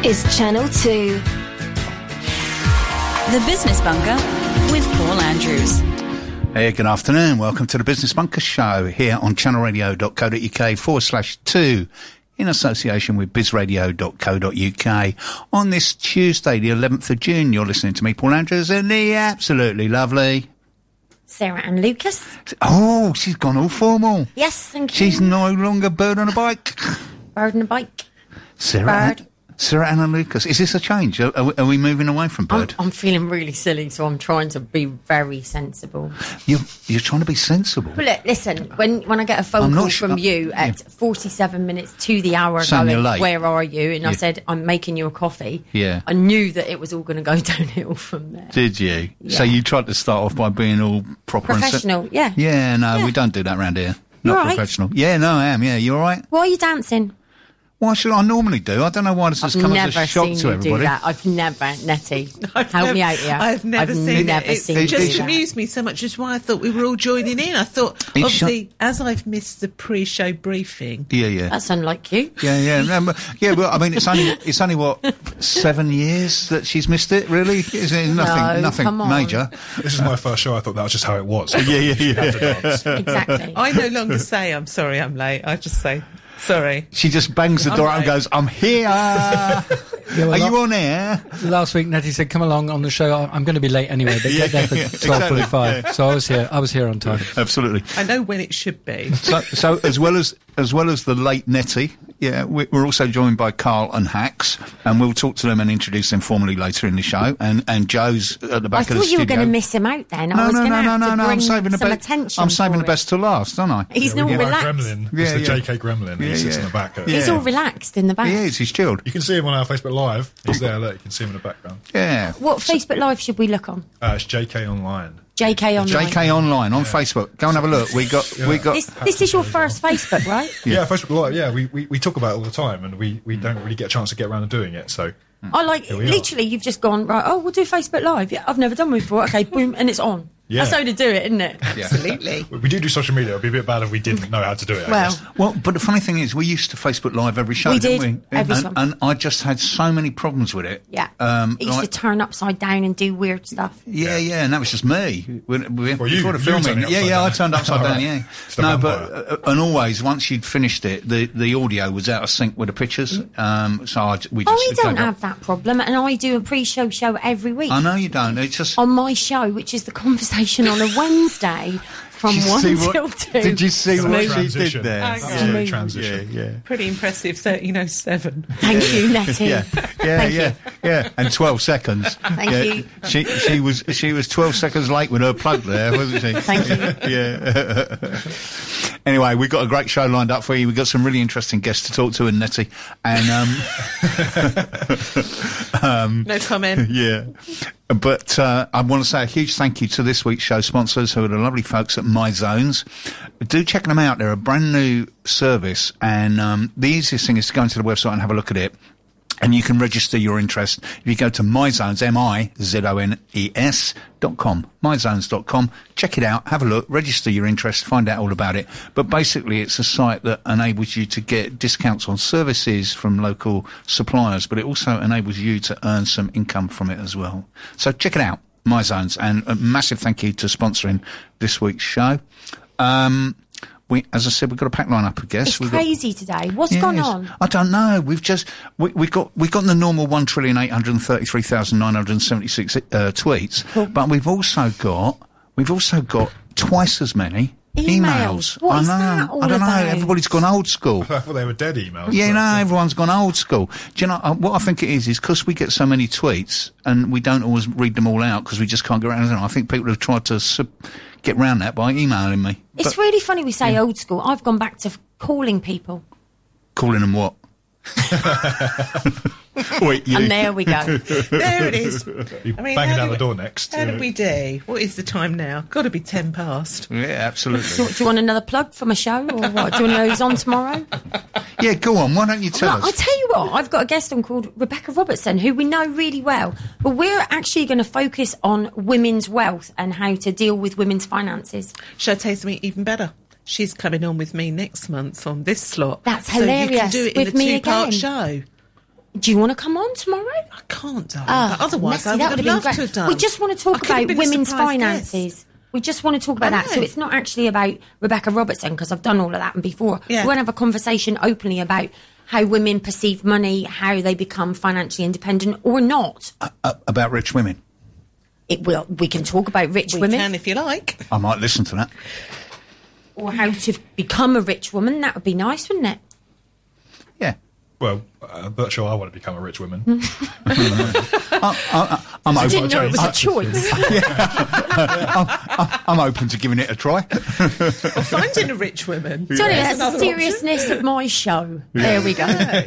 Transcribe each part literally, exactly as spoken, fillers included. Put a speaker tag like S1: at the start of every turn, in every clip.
S1: is Channel two.
S2: The Business Bunker with Paul Andrews.
S3: Hey, good afternoon. Welcome to the Business Bunker Show here on channelradio.co.uk forward slash two in association with bizradio.co.uk. On this Tuesday, the eleventh of June, you're listening to me, Paul Andrews, and the absolutely lovely
S4: Sarah Ann Lucas.
S3: Oh, she's gone all formal.
S4: Yes, thank you.
S3: She's no longer bird on a bike.
S4: Bird on a bike.
S3: Sarah
S4: Bird.
S3: Ann, Sarah Ann Lucas. Is this a change? Are, are, we, are we moving away from bird?
S4: I'm, I'm feeling really silly, so I'm trying to be very sensible.
S3: You're, you're trying to be sensible.
S4: But look, listen, when, when I get a phone
S3: I'm
S4: call
S3: not
S4: from
S3: sure-
S4: you at
S3: yeah.
S4: forty-seven minutes to the hour
S3: Saying you're
S4: going,
S3: late.
S4: where are you? And I
S3: Yeah.
S4: said, I'm making you a coffee.
S3: Yeah.
S4: I knew that it was all going to go downhill from there.
S3: Did you?
S4: Yeah.
S3: So you tried to start off by being all proper and
S4: Professional,
S3: se-
S4: yeah.
S3: Yeah, no,
S4: Yeah.
S3: we don't do that around here.
S4: You
S3: Not
S4: all right?
S3: professional. Yeah, no, I am. Yeah, you all right?
S4: Why are you dancing?
S3: Why should I normally do? I don't know why this has
S4: I've
S3: come
S4: never
S3: as a shock
S4: seen
S3: to
S4: you
S3: everybody.
S4: do that. I've never, Nettie.
S5: I've
S4: help
S5: nev-
S4: me out here.
S5: I've never
S4: I've
S5: seen
S4: never
S5: it. It
S4: seen
S3: it
S4: you
S5: just
S4: do that.
S5: amused me so much, is why I thought we were all joining in. I thought,
S3: It's
S5: obviously, as I've missed the pre-show briefing,
S3: Yeah, yeah.
S4: That's unlike you.
S3: Yeah, yeah, no, but- yeah. Well, I mean, it's only it's only what seven years that she's missed it. Really, is it nothing?
S4: No,
S3: nothing
S4: come on.
S3: major.
S6: This is my first show. I thought that was just how it was.
S3: Yeah, yeah,
S6: You had to
S3: yeah.
S6: dance.
S4: Exactly.
S5: I no longer say I'm sorry I'm late. I just say, sorry.
S3: She just bangs the
S5: I'm
S3: door out and
S5: late.
S3: goes, "I'm here."
S7: well,
S3: Are
S7: la-
S3: you on air?
S7: Last week, Nettie said, "Come along on the show. I- I'm going to be late anyway, but get there for
S3: Yeah,
S7: twelve forty-five."
S3: exactly, yeah.
S7: So I was here. I was here on time.
S3: Absolutely.
S5: I know when it should be.
S3: So, so as well as as well as the late Nettie, yeah, we- we're also joined by Carl and Hax, and we'll talk to them and introduce them formally later in the show. And and Joe's at the
S4: I
S3: back of the
S4: thought you
S3: studio.
S4: were going to miss him out then. I
S3: No,
S4: was
S3: no,
S4: going
S3: no,
S4: to
S3: no,
S4: have
S3: no,
S4: to
S3: no.
S4: bring
S3: I'm saving the
S4: some
S3: best.
S4: attention
S3: I'm saving
S4: for
S3: the
S4: it.
S3: best till last, don't I?
S4: He's
S6: Yeah,
S4: not
S6: we get our
S4: relaxed.
S6: gremlin.
S3: Yeah,
S6: It's the
S3: yeah.
S6: J K gremlin.
S3: Yeah,
S6: he sits
S3: yeah.
S6: in the back. Of it.
S4: He's
S3: Yeah.
S4: all relaxed in the back.
S3: He is. He's chilled.
S6: You can see him on our Facebook Live. He's there. Look, you can see him in the background.
S3: Yeah.
S4: What Facebook Live should we look on?
S6: Uh, it's J K Online.
S4: J K Online.
S3: J K Online on Facebook. Go and have a look. We got. We got.
S4: This, this is your first Facebook, right?
S6: Yeah, Facebook Live. Yeah, we, we, we talk about it all the time, and we, we don't really get a chance to get around to doing it. So
S4: I like,
S6: we are.
S4: literally, you've just gone, right, oh, we'll do Facebook Live. Yeah, I've never done one before. Okay, boom, and it's on.
S6: Yeah.
S4: That's how to do it, isn't it?
S5: Absolutely.
S6: we do do social media. It'd be a bit bad if we didn't know how to do it. I
S4: Well,
S6: guess.
S3: Well, but the funny thing is, we used to Facebook Live every show,
S4: We
S3: didn't
S4: did,
S3: we?
S4: every
S3: and,
S4: show.
S3: and I just had so many problems with it.
S4: yeah.
S3: Um,
S4: it used
S3: like-
S4: to turn upside down and do weird stuff.
S3: Yeah, yeah, and that was just me. When, when,
S6: Well, you-
S3: before the
S6: you
S3: filming,
S6: turned it
S3: yeah,
S6: upside
S3: yeah, I
S6: down.
S3: turned upside
S6: All
S3: down.
S6: right.
S3: Yeah,
S6: It's the
S3: no,
S6: vampire.
S3: but uh, and always once you'd finished it, the the audio was out of sync with the pictures. Um, so I, we just.
S4: Oh, we don't
S3: gave up.
S4: have that problem, and I do a pre-show show every week
S3: I know you don't. It's just.
S4: on my show, which is the conversation on a Wednesday from
S3: Did you
S4: one
S3: see what-
S4: till two.
S3: Did you see
S6: Smooth
S3: what she did
S6: transition.
S3: there?
S5: Okay.
S6: Absolute
S4: Yeah.
S6: transition.
S3: Yeah, yeah.
S5: Pretty impressive. thirteen oh seven.
S4: Thank you, Nettie.
S3: Yeah, yeah,
S4: Thank
S3: yeah,
S4: you.
S3: yeah, and twelve seconds.
S4: Thank
S3: yeah.
S4: you.
S3: She she was she was twelve seconds late with her plug there, wasn't she?
S4: Thank you.
S3: Yeah. Anyway, we've got a great show lined up for you. We've got some really interesting guests to talk to, and Nettie, and um,
S5: No comment.
S3: yeah. But uh, I want to say a huge thank you to this week's show sponsors, who are the lovely folks at My Zones. Do check them out. They're a brand new service, and um, the easiest thing is to go into the website and have a look at it. And you can register your interest if you go to MyZones, M I Z O N E S dot com, my zones dot com. Check it out, have a look, register your interest, find out all about it. But basically, it's a site that enables you to get discounts on services from local suppliers, but it also enables you to earn some income from it as well. So check it out, MyZones, and a massive thank you to sponsoring this week's show. Um, We, as I said, we've got a pack line up, I guess.
S4: It's
S3: We've got-
S4: crazy today. What's
S3: Yes.
S4: gone on?
S3: I don't know. We've just we we got we got the normal one trillion eight hundred thirty three thousand nine hundred seventy six uh, tweets, but we've also got we've also got twice as many
S4: Emails.
S3: emails.
S4: What
S3: I
S4: is
S3: know.
S4: that all
S3: I don't
S4: about?
S3: know. Everybody's gone old school.
S6: I thought they were dead emails.
S3: Yeah,
S6: but-
S3: no, everyone's gone old school. Do you know uh, what I think it is? Is because we get so many tweets and we don't always read them all out because we just can't get around them. I think people have tried to sub- get around that by emailing me.
S4: It's
S3: But
S4: really funny we say old school. I've gone back to f- calling people.
S3: calling them what? Wait, you.
S4: And there we go.
S5: There it is.
S6: You
S5: I mean,
S6: banging
S5: how
S6: down
S5: do
S6: the
S5: we-
S6: door next.
S5: How did we do? What is the time now? Got to be ten past.
S3: Yeah, absolutely.
S4: Do, do you want another plug from a show or what? Do you want to know who's on tomorrow?
S3: Yeah, go on. Why don't you tell
S4: Well, I'll
S3: us?
S4: tell you what, I've got a guest on called Rebecca Robertson, who we know really well. But we're actually going to focus on women's wealth and how to deal with women's finances.
S5: Shall I tell you something even better? She's coming on with me next month on this slot.
S4: That's
S5: So you can
S4: hilarious.
S5: do it in
S4: With
S5: a
S4: me
S5: two-part
S4: again.
S5: show.
S4: Do you want to come on tomorrow?
S5: I can't, darling.
S4: Oh,
S5: but otherwise,
S4: Messy,
S5: I would
S4: that
S5: have
S4: would have
S5: loved
S4: been
S5: to
S4: great.
S5: have done.
S4: We just want to
S5: I
S4: talk
S5: could have
S4: about
S5: been a
S4: women's
S5: surprise
S4: finances.
S5: guest.
S4: We just want to talk about
S5: I
S4: that. So
S5: know.
S4: it's not actually about Rebecca Robertson, because I've done all of that before.
S5: Yeah.
S4: We want to have a conversation openly about how women perceive money, how they become financially independent or not.
S3: Uh, about rich women.
S4: It will. We can talk about rich
S5: We
S4: women
S5: can, if you like.
S3: I might listen to that.
S4: or how to become a rich woman. That would be nice, wouldn't it?
S3: Yeah.
S6: Well, I'm not sure I want to become a rich woman.
S3: I, I, I'm
S4: I
S3: open.
S4: didn't know it was a choice.
S3: I'm open to giving it a try.
S5: Or finding a rich woman.
S4: Sorry,
S5: That's
S4: that's the
S5: another
S4: seriousness of my show. There we go.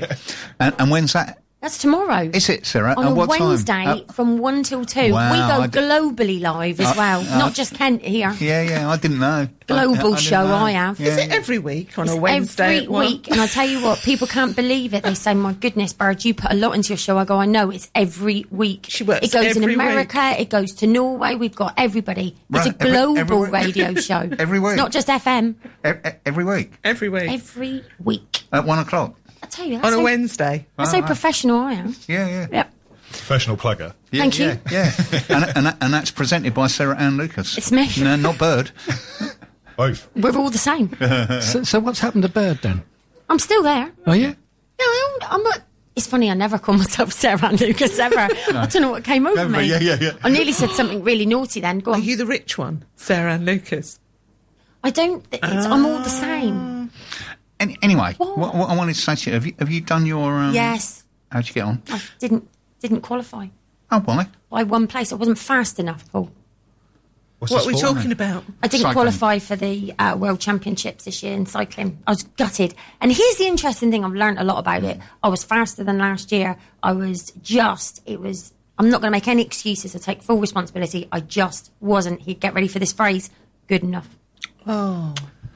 S3: and, and when's that?
S4: That's tomorrow.
S3: Is it, Sarah?
S4: On
S3: At
S4: a
S3: what time?
S4: Wednesday
S3: Uh,
S4: from one till two.
S3: Wow,
S4: we
S3: I
S4: go
S3: d-
S4: globally live as
S3: Uh,
S4: well,
S3: uh,
S4: not just Kent here.
S3: Yeah, yeah, I didn't know.
S4: Global
S3: I, I didn't
S4: show
S3: know.
S4: I have.
S3: Yeah.
S5: Is it every week on
S4: It's
S5: a Wednesday?
S4: every
S5: at one?
S4: week, and I tell you what, people can't believe it. They say, "My goodness, Bird, you put a lot into your show." I go, "I know, it's every week."
S5: She works
S4: It goes in
S5: every
S4: America. It goes to Norway. We've got everybody. It's
S3: Right,
S4: a
S3: every-
S4: global
S3: every week.
S4: radio show.
S3: Every week.
S4: It's not just F M.
S3: E- e- every week
S5: Every week.
S4: Every week.
S3: at one o'clock.
S4: I tell you, that's
S5: on a
S4: how,
S5: Wednesday.
S4: that's how professional I am.
S3: Yeah, yeah.
S4: Yep.
S6: Professional plugger.
S3: Yeah,
S4: Thank you.
S3: yeah, yeah. and, and, that- and that's presented by Sarah Ann Lucas.
S4: It's me.
S3: No, not Bird.
S6: Both.
S4: We're all the same.
S7: So, so what's happened to Bird then?
S4: I'm still there.
S7: Oh yeah.
S4: No, I'm, I'm not. It's funny, I never call myself Sarah Ann Lucas ever. I don't know what came over
S3: Never,
S4: me.
S3: yeah, yeah, yeah.
S4: I nearly said something really naughty then. Go
S5: Are
S4: on.
S5: you the rich one, Sarah Ann Lucas?
S4: I don't. It's, I'm all the same.
S3: Any, anyway,
S4: What?
S3: what, what I wanted to say to you, have you, have you done your... Um,
S4: Yes.
S3: How'd you get on?
S4: I didn't didn't qualify
S3: Oh, why?
S4: by one place. I wasn't fast enough, Paul.
S6: What's
S5: What
S6: the
S5: are we
S6: sport,
S5: talking
S6: then?
S5: about?
S4: I didn't
S3: Cycling.
S4: qualify for the uh, World Championships this year in cycling. I was gutted. And here's the interesting thing. I've learned a lot about it. I was faster than last year. I was just, it was, I'm not going to make any excuses. I take full responsibility. I just wasn't, he'd get ready for this phrase, good enough.
S5: Oh.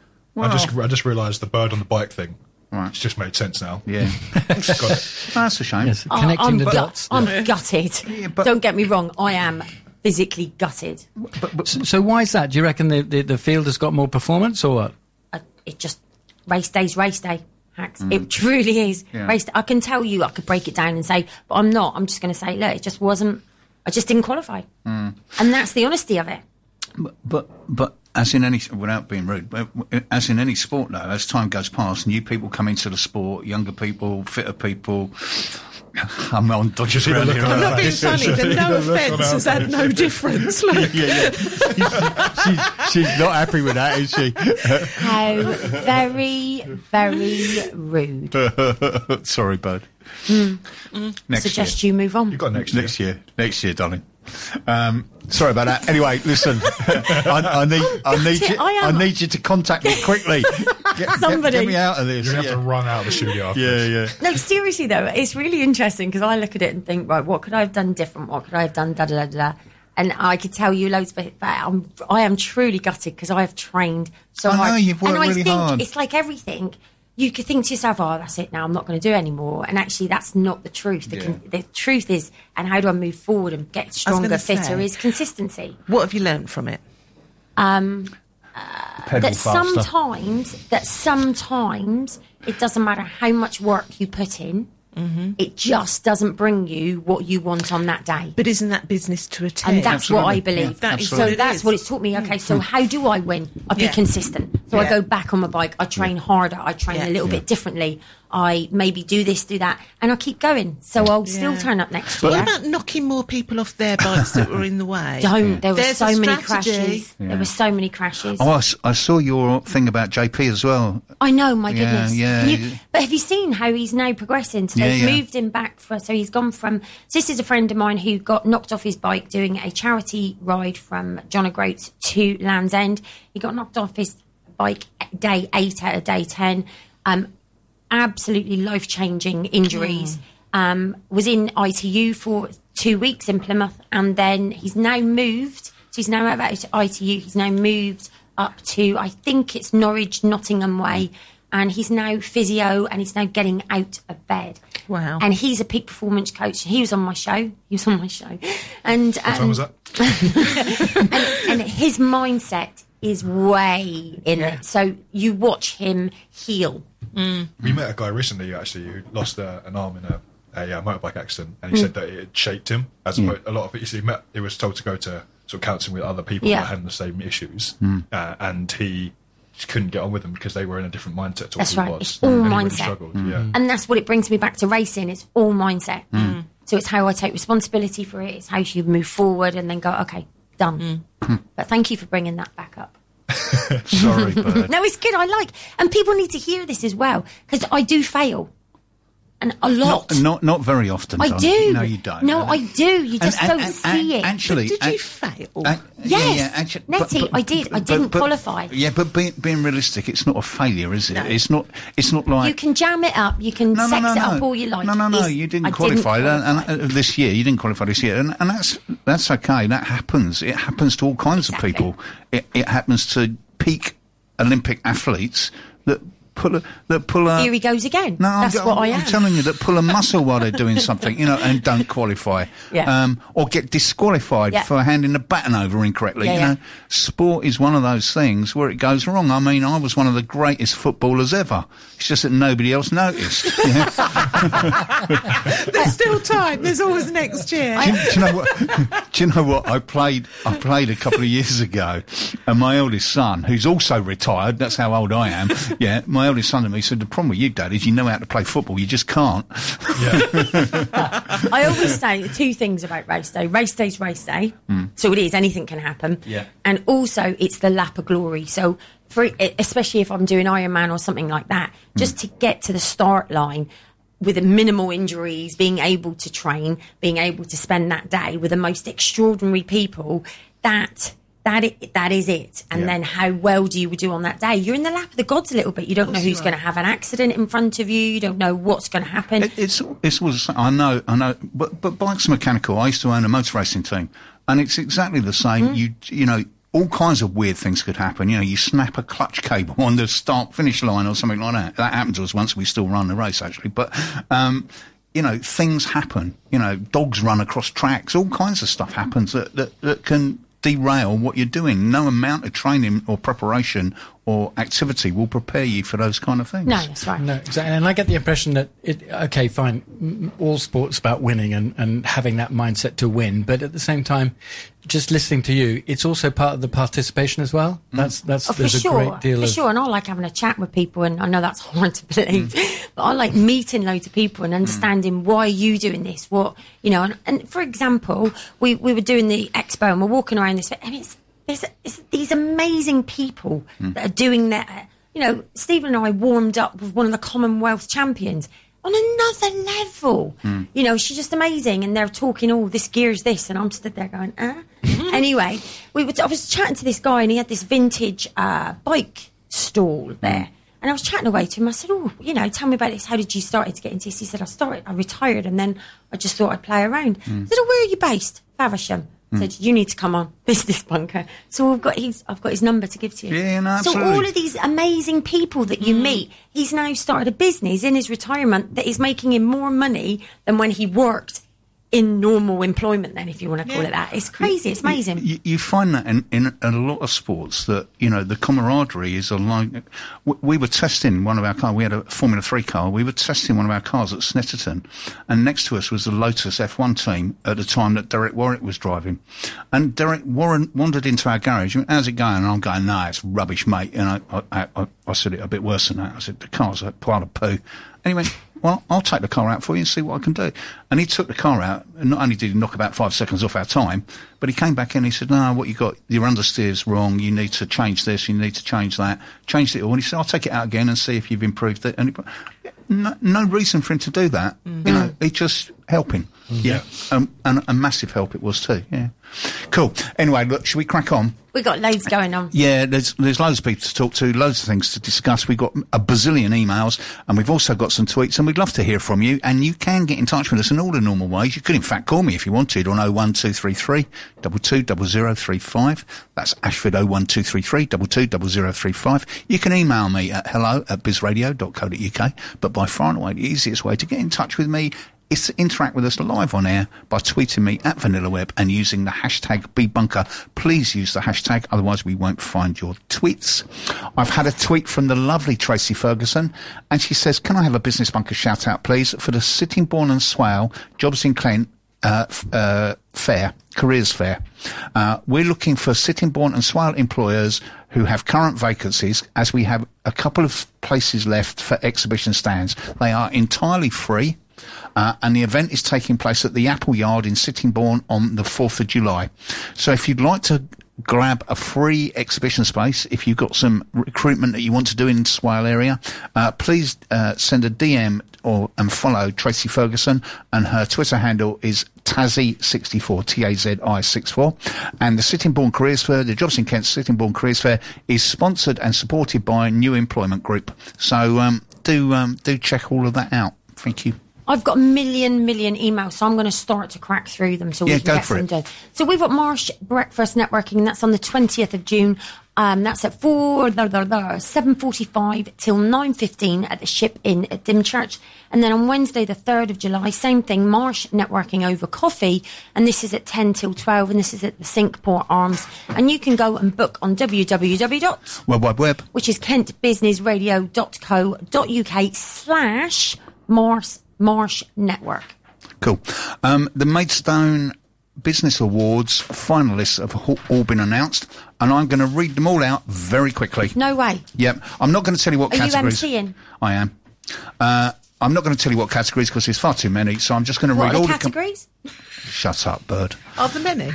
S6: I just I just realised the bird on the bike thing.
S3: Right.
S6: It's just made sense now.
S3: Yeah.
S6: Got it.
S3: That's a shame.
S7: Yes.
S4: I-
S7: Connecting
S4: I'm
S7: the
S4: gut-
S7: dots.
S4: I'm gutted.
S3: Yeah, but-
S4: Don't get me wrong. I am physically gutted.
S7: So, so why is that? Do you reckon the, the, the field has got more performance or what?
S4: I, it just race day's race day. Hacks. It truly is.
S3: Yeah.
S4: Race. I can tell you, I could break it down and say, but I'm not. I'm just going to say, look, it just wasn't. I just didn't qualify, and that's the honesty of it.
S3: But, but, but as in any, without being rude, but as in any sport though, as time goes past, new people come into the sport, younger people, fitter people. I'm on dodgy
S6: see the
S3: ground
S6: look
S3: here.
S6: on
S5: I'm
S6: her
S5: not being
S6: face.
S5: funny. The
S6: You
S5: no
S6: don't look on
S5: offence
S6: her
S5: has had
S6: face.
S5: no difference. Look.
S3: Yeah, yeah. she's, she's not happy with that, is she?
S4: How very, very rude.
S3: Sorry, bud. Next
S4: Suggest
S3: year.
S4: you move on.
S6: You got next year.
S3: Next year. Next year, darling. Um, sorry about that. Anyway, listen. I, I need, I need you,
S4: I
S3: I,
S4: am-
S3: need you to contact me quickly. Get, get-
S4: Somebody.
S3: get me out of this.
S6: You're going to have to
S3: Yeah,
S6: run out of the studio after
S3: yeah,
S6: this.
S3: yeah.
S4: No, seriously though, it's really interesting because I look at it and think, right, what could I have done different? What could I have done? Da da da da. And I could tell you loads, but but I'm, I am truly gutted because I have trained so
S3: I know,
S4: hard.
S3: you've worked
S4: and I
S3: really
S4: think
S3: hard.
S4: it's like everything. You could think to yourself, "Oh, that's it. Now I'm not going to do it anymore." And actually, that's not the truth. The, con- the truth is, and how do I move forward and get stronger,
S5: gonna
S4: fitter?
S5: say-
S4: Is consistency.
S5: What have you learnt from it?
S3: Pedal
S4: That
S3: faster.
S4: sometimes, that sometimes it doesn't matter how much work you put in.
S5: Mm-hmm.
S4: It just doesn't bring you what you want on that day.
S5: But isn't that business to attend?
S4: And that's what I
S3: Absolutely.
S4: believe.
S3: Yeah,
S5: That is
S4: so
S5: what it
S4: that's
S5: is.
S4: what it's taught me. Okay, so how do I win? I be
S5: Yeah.
S4: consistent. So I
S5: Yeah.
S4: go back on my bike. I train harder. I train
S5: Yeah.
S4: a little bit differently. I maybe do this, do that, and I keep going. So I'll still
S5: Yeah.
S4: turn up next
S5: What
S4: year.
S5: about knocking more people off their bikes that were in the way?
S4: Don't. There were
S5: There's
S4: so
S5: a
S4: many
S5: strategy.
S4: crashes. There were so many crashes.
S3: Oh, I, s- I saw your thing about J P as well.
S4: I know, my
S3: Yeah,
S4: goodness.
S3: yeah,
S4: Can you-
S3: yeah.
S4: but have you seen how he's now progressing? So
S3: Yeah,
S4: they've
S3: yeah.
S4: moved him back for. So he's gone from. So this is a friend of mine who got knocked off his bike doing a charity ride from John O'Groats to Land's End. He got knocked off his bike at day eight out of day ten. Um, absolutely life changing injuries. Um, was in I T U for two weeks in Plymouth, and then he's now moved. So he's now out of I T U. He's now moved up to, I think it's Norwich, Nottingham way, and he's now physio, and he's now getting out of bed.
S5: Wow.
S4: And he's a peak performance coach. He was on my show. He was on my show, and
S6: What time
S4: um,
S6: was that?
S4: and his mindset is way in it. So you watch him heal.
S6: We met a guy recently, actually, who lost uh, an arm in a a uh, motorbike accident, and he said that it shaped him. As
S3: Yeah.
S6: opposed, a lot of it, he met, he was told to go to sort of counselling with other people
S4: Yeah.
S6: that had the same issues, uh, and he just couldn't get on with them because they were in a different mindset to what
S4: That's
S6: he
S4: right.
S6: was.
S4: It's all
S6: and he really
S4: mindset.
S6: struggled. Yeah.
S4: And that's what it brings me back to racing. It's all mindset. So it's how I take responsibility for it. It's how you move forward and then go, okay, done. But thank you for bringing that back up.
S3: Sorry, bird.
S4: No, it's good. I like, and people need to hear this as well because I do fail, and a lot.
S3: Not, not, not very often.
S4: I
S3: Donna.
S4: do.
S3: No, you don't.
S4: No, I do. You just
S3: And-
S4: don't
S3: and- and-
S4: see it.
S3: Actually,
S5: Did
S3: and-
S5: you fail?
S3: and-
S4: Yes.
S3: yeah, actually,
S4: Nettie, I did. I didn't qualify.
S3: Yeah, but being, being realistic, it's not a failure, is it? It's not. It's not like
S4: You can jam it up. You can
S3: no,
S4: sex
S3: no, no,
S4: it
S3: no.
S4: up all you like.
S3: No, no, no.
S4: It's-
S3: You didn't
S4: I
S3: qualify,
S4: Didn't
S3: And,
S4: qualify.
S3: and, uh, this year. You didn't qualify this year, and, and that's that's okay. That happens. It happens to all kinds
S4: Exactly.
S3: of people. It, it happens to peak Olympic athletes that pull a, that pull a.
S4: Here he goes again.
S3: No,
S4: That's
S3: I'm,
S4: what I
S3: I'm
S4: am.
S3: telling you that pull a muscle while they're doing something, you know, and don't qualify,
S4: Yeah.
S3: um, or get disqualified
S4: Yeah.
S3: for handing the baton over incorrectly.
S4: Yeah,
S3: you
S4: yeah.
S3: know, sport is one of those things where it goes wrong. I mean, I was one of the greatest footballers ever. It's just that nobody else noticed. you know?
S5: There's still time. There's always next year.
S3: do, you, do you know what? Do you know what? I played. I played a couple of years ago, and my eldest son, who's also retired, that's how old I am. Yeah, my eldest son to me said, "The problem with you, Dad, is you know how to play football. You just can't."
S4: I always say two things about race day. Race day's race day, so it is. Anything can happen.
S3: Yeah.
S4: And also, it's the lap of glory. So, for especially if I'm doing Ironman or something like that, just to get to the start line with minimal injuries, being able to train, being able to spend that day with the most extraordinary people, that. That it, that is it. And
S3: Yeah.
S4: then how well do you do on that day? You're in the lap of the gods a little bit. You don't know who's going to have an accident in front of you. You don't know what's going to happen.
S3: It, it's it's was I know I know, but but bikes are mechanical. I used to own a motor racing team, and it's exactly the same.
S4: Mm.
S3: You you know. All kinds of weird things could happen. You know, you snap a clutch cable on the start finish line or something like that. That happened to us once. We still run the race actually, but um, you know, things happen. You know, dogs run across tracks. All kinds of stuff happens that that, that can derail what you're doing. No amount of training or preparation or activity will prepare you for those kind of things.
S4: No, that's right.
S7: No, exactly. And I get the impression that, it, okay, fine, m- all sports about winning and, and having that mindset to win. But at the same time, just listening to you, it's also part of the participation as well. That's, that's,
S4: Oh, for
S7: there's a
S4: sure,
S7: great deal
S4: for
S7: of...
S4: sure. And I like having a chat with people, and I know that's hard to believe, but I like meeting loads of people and understanding why are you doing this, what, you know, and, and for example, we, we were doing the expo and we're walking around this, and it's, There's, it's these amazing people that are doing that. You know, Stephen and I warmed up with one of the Commonwealth champions on another level. You know, she's just amazing. And they're talking, oh, this gear is this. And I'm stood there going, uh. Anyway, we were, I was chatting to this guy and he had this vintage uh, bike stall there. And I was chatting away to him. I said, oh, you know, tell me about this. How did you start to get into this? He said, I started, I retired and then I just thought I'd play around. I said, oh, where are you based? Faversham. Said, you need to come on Business Bunker. So we've got his, I've got his number to give to you.
S3: Yeah, no,
S4: so
S3: absolutely.
S4: all of these amazing people that you meet, he's now started a business in his retirement that is making him more money than when he worked in normal employment then, if you want to call it that. It's crazy. It's amazing.
S3: You, you find that in, in a lot of sports that, you know, the camaraderie is a like. We, we were testing one of our cars. We had a Formula three car. We were testing one of our cars at Snetterton, and next to us was the Lotus F one team at the time that Derek Warwick was driving. And Derek Warren wandered into our garage. How's it going? And I'm going, no, it's rubbish, mate. And I, I, I, I said it a bit worse than that. I said, the car's a pile of poo. And he went, well, I'll take the car out for you and see what I can do. And he took the car out, and not only did he knock about five seconds off our time, but he came back in and he said, no, what you got, your understeer's wrong, you need to change this, you need to change that. Changed it all. And he said, I'll take it out again and see if you've improved it. And he, no, no reason for him to do that. Mm-hmm. You know, he just helping. Mm-hmm. Yeah. Um, and a massive help it was too, yeah. Cool. Anyway, look, should we crack on?
S4: We've got loads going on.
S3: Yeah, there's there's loads of people to talk to, loads of things to discuss. We've got a bazillion emails, and we've also got some tweets, and we'd love to hear from you. And you can get in touch with us in all the normal ways. You could, in fact, call me if you wanted on oh one two three three, two two zero zero three five. That's Ashford oh one two three three, two two zero zero three five. You can email me at hello at bizradio dot co dot uk. But by far and away, the easiest way to get in touch with me is to interact with us live on air by tweeting me at VanillaWeb and using the hashtag BeBunker. Please use the hashtag, otherwise we won't find your tweets. I've had a tweet from the lovely Tracy Ferguson, and she says, can I have a Business Bunker shout out, please, for the Sittingbourne and Swale Jobs in Kent uh, f- uh, fair, careers fair. Uh, we're looking for Sittingbourne and Swale employers who have current vacancies, as we have a couple of places left for exhibition stands. They are entirely free. Uh, and the event is taking place at the Apple Yard in Sittingbourne on the fourth of July. So if you'd like to grab a free exhibition space, if you've got some recruitment that you want to do in the Swale area, uh, please uh, send a D M or and follow Tracy Ferguson, and her Twitter handle is Tazzy sixty-four, T A Z I sixty-four. And the Sittingbourne Careers Fair, the Jobs in Kent Sittingbourne Careers Fair, is sponsored and supported by New Employment Group. So um, do um, do check all of that out. Thank you.
S4: I've got a million, million emails, so I'm going to start to crack through them so
S3: Yeah,
S4: we can
S3: go
S4: get
S3: for
S4: some
S3: it.
S4: done. So we've got Marsh Breakfast Networking, and that's on the twentieth of June. Um, that's at four, seven forty-five till nine fifteen at the Ship Inn at Dymchurch. And then on Wednesday, the third of July, same thing, Marsh Networking over coffee. And this is at ten till twelve, and this is at the Sinkport Arms. And you can go and book on w w w dot
S3: World Wide Web.
S4: which is kentbusinessradio dot co dot uk slash Marsh, Marsh Network.
S3: Cool. Um, the Maidstone Business Awards finalists have all- all been announced, and I'm going to read them all out very quickly.
S4: No way.
S3: Yep. I'm not going to tell you what
S4: Are you
S3: categories.
S4: emceeing?
S3: I am. Uh, I'm not going to tell you what categories because there's far too many, so I'm just going to
S4: What
S3: read
S4: are
S3: all
S4: the
S3: the... com-
S4: categories?
S3: Shut up, bird.
S5: Are there many?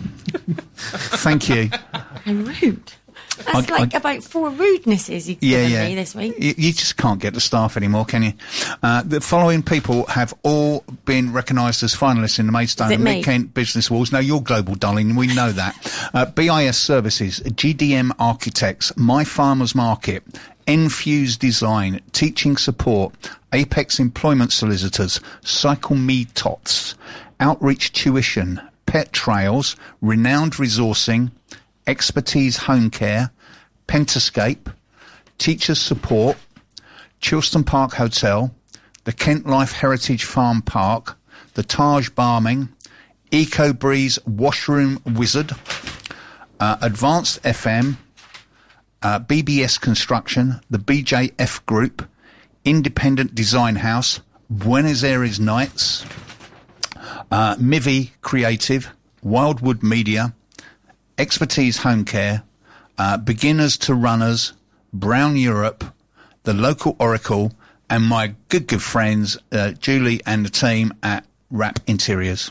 S3: Thank you.
S4: How rude. That's
S3: I-
S4: like
S3: I-
S4: about four rudenesses you've
S3: Yeah,
S4: given
S3: yeah.
S4: me this week.
S3: You, you just can't get the staff anymore, can you? Uh, the following people have all been recognised as finalists in the Maidstone
S4: Is it
S3: and
S4: me?
S3: Mid-Kent Business Awards. No, you're global, darling. We know that. Uh, B I S Services, G D M Architects, My Farmers Market, Enfuse Design, Teaching Support, Apex Employment Solicitors, Cycle Me Tots, Outreach Tuition, Pet Trails, Renowned Resourcing, Expertise Home Care, Pentascape, Teachers Support, Chilston Park Hotel, the Kent Life Heritage Farm Park, the Taj Barming, Eco Breeze Washroom Wizard, uh, Advanced F M, uh, B B S Construction, the B J F Group, Independent Design House, Buenos Aires Nights, uh, Mivi Creative, Wildwood Media, Expertise Home Care, uh, Beginners to Runners, Brown Europe, the Local Oracle, and my good, good friends, uh, Julie and the team at Wrap Interiors.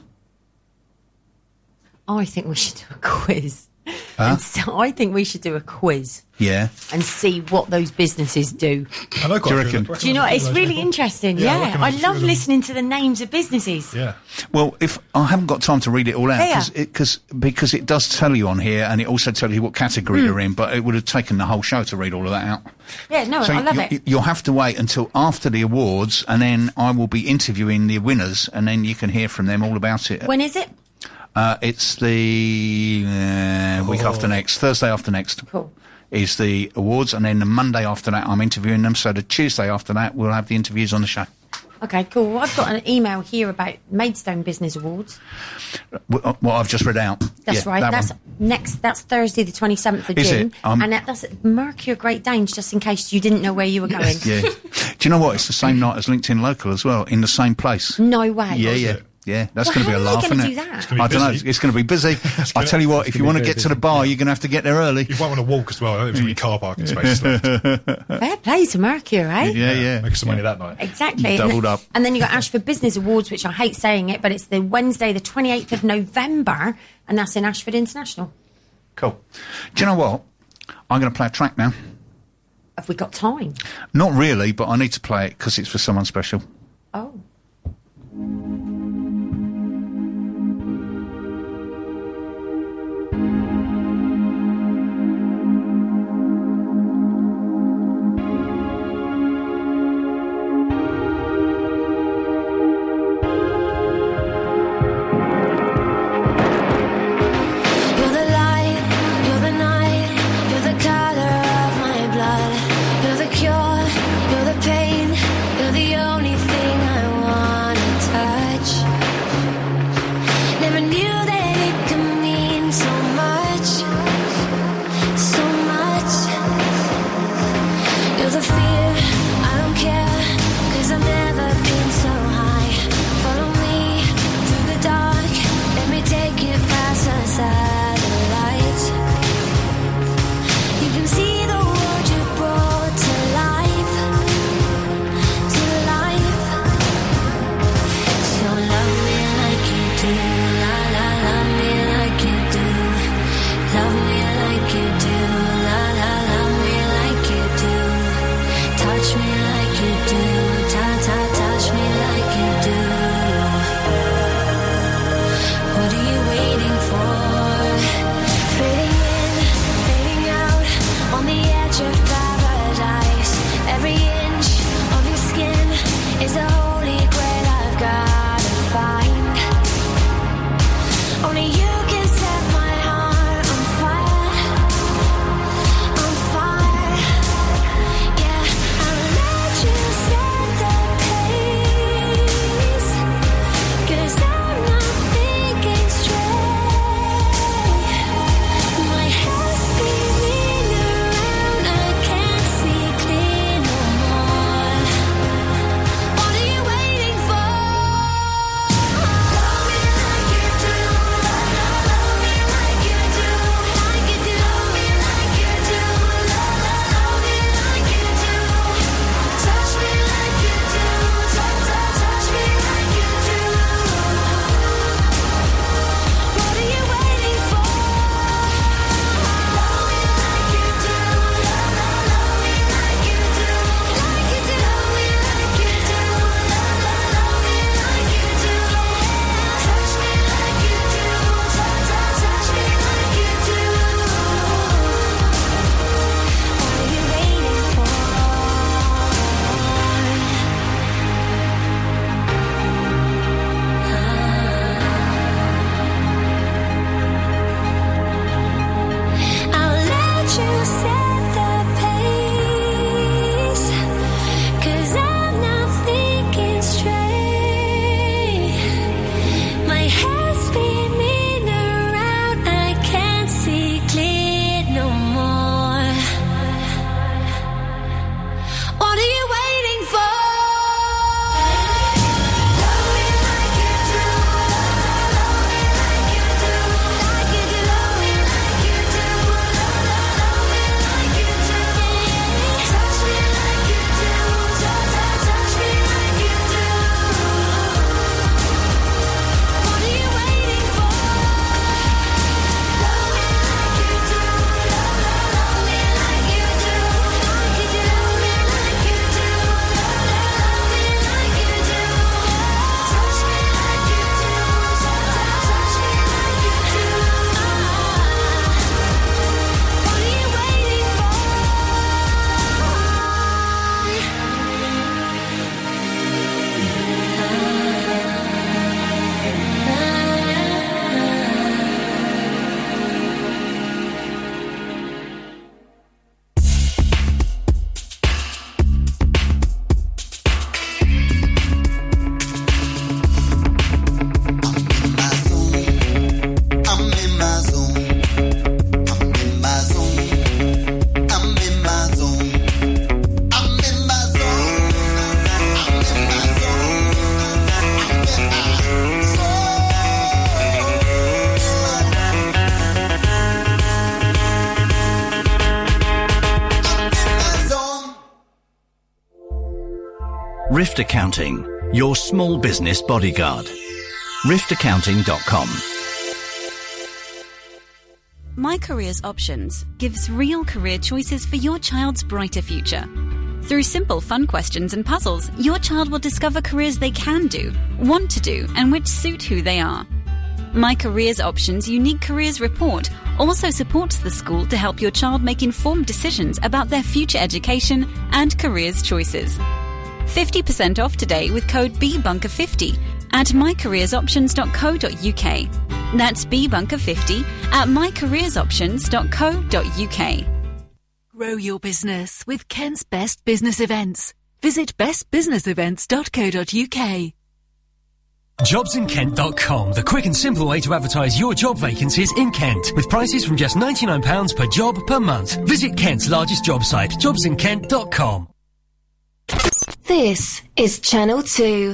S4: I think we should do a quiz. And so I think we should do a quiz
S3: Yeah.
S4: and see what those businesses do.
S6: I know quite
S3: Do you
S6: a few of
S3: reckon?
S6: them.
S4: Do you know,
S6: Recognise
S4: it's
S6: those
S4: really
S6: people.
S4: interesting.
S6: Yeah, I
S4: Yeah, I
S6: recognise a few
S4: love
S6: of them.
S4: listening to the names of businesses.
S6: Yeah.
S3: Well, if I haven't got time to read it all out,
S4: Yeah.
S3: cause it, cause, because it does tell you on here, and it also tells you what category they're in, but it would have taken the whole show to read all of that out.
S4: Yeah, no,
S3: So
S4: I love
S3: you,
S4: it.
S3: you'll have to wait until after the awards, and then I will be interviewing the winners, and then you can hear from them all about it.
S4: When is it?
S3: Uh, it's the uh, week
S6: Oh.
S3: after next, Thursday after next.
S4: Cool.
S3: Is the awards, and then the Monday after that I'm interviewing them, so the Tuesday after that we'll have the interviews on the show.
S4: Okay, cool. Well, I've got an email here about Maidstone Business Awards.
S3: Wh- uh, What I've just read out.
S4: That's
S3: Yeah,
S4: right.
S3: that
S4: That's
S3: one.
S4: next. That's Thursday, the twenty seventh of
S3: Is
S4: June,
S3: it? Um,
S4: and that, that's at Mercure Great Danes. Just in case you didn't know where you were going.
S3: Yeah. Do you know what? It's the same night as LinkedIn Local as well, in the same place.
S4: No way.
S3: Yeah,
S6: is
S3: yeah.
S6: it?
S3: Yeah, that's
S4: Well,
S3: going to be a
S4: how are
S3: laugh,
S4: they gonna
S3: isn't
S4: do
S3: it?
S4: that? It's
S6: gonna be
S3: I don't know.
S6: busy.
S3: It's going to be busy. I tell you what, if you
S7: gonna
S3: want
S7: be
S3: to
S7: very
S3: get to the
S7: busy.
S3: bar, you're going to have to get there early.
S6: You might want to walk as well. I don't think there's any car parking spaces left.
S4: Fair play to Mercure, eh?
S3: Yeah, yeah.
S6: Make some money that night.
S4: Exactly.
S3: Doubled
S4: and then,
S3: up.
S4: And then you got Ashford Business Awards, which I hate saying it, but it's the Wednesday, the twenty eighth of November, and that's in Ashford International.
S3: Cool. Do you know what? I'm going to play a track now.
S4: Have we got time?
S3: Not really, but I need to play it because it's for someone special.
S4: Oh.
S1: You're the light, you're the night, you're the color of my blood. You're the cure, you're the pain, you're the only thing I want.
S8: Rift Accounting, your small business bodyguard. rift accounting dot com.
S2: My Careers Options gives real career choices for your child's brighter future. Through simple, fun questions and puzzles, your child will discover careers they can do, want to do, and which suit who they are. My Careers Options Unique Careers Report also supports the school to help your child make informed decisions about their future education and careers choices. fifty percent off today with code B bunker fifty at my careers options dot co dot uk. That's B bunker fifty at my careers options dot co dot uk.
S9: Grow your business with Kent's Best Business Events. Visit best business events dot co dot uk.
S10: jobs in kent dot com, the quick and simple way to advertise your job vacancies in Kent, with prices from just ninety-nine pounds per job per month. Visit Kent's largest job site, jobs in kent dot com.
S1: This is Channel two.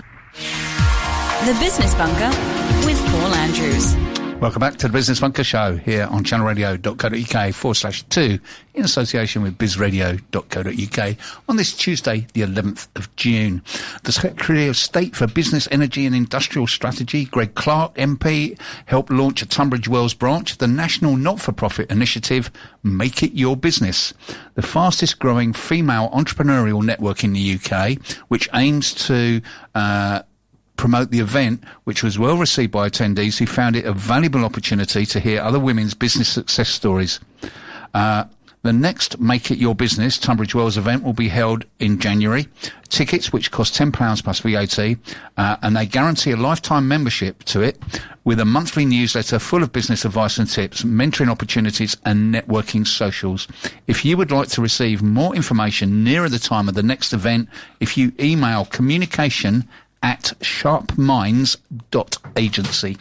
S2: The Business Bunker with Paul Andrews.
S3: Welcome back to the Business Bunker Show here on channelradio dot co dot uk forward slash two in association with bizradio dot co dot uk on this Tuesday, the eleventh of June. The Secretary of State for Business, Energy and Industrial Strategy, Greg Clark, M P, helped launch a Tunbridge Wells branch, the national not-for-profit initiative Make It Your Business, the fastest growing female entrepreneurial network in the U K, which aims to uh promote the event, which was well received by attendees who found it a valuable opportunity to hear other women's business success stories. Uh, the next Make It Your Business Tunbridge Wells event will be held in January. Tickets, which cost ten pounds plus V A T, uh, and they guarantee a lifetime membership to it with a monthly newsletter full of business advice and tips, mentoring opportunities and networking socials. If you would like to receive more information nearer the time of the next event, if you email communication at sharp minds dot agency.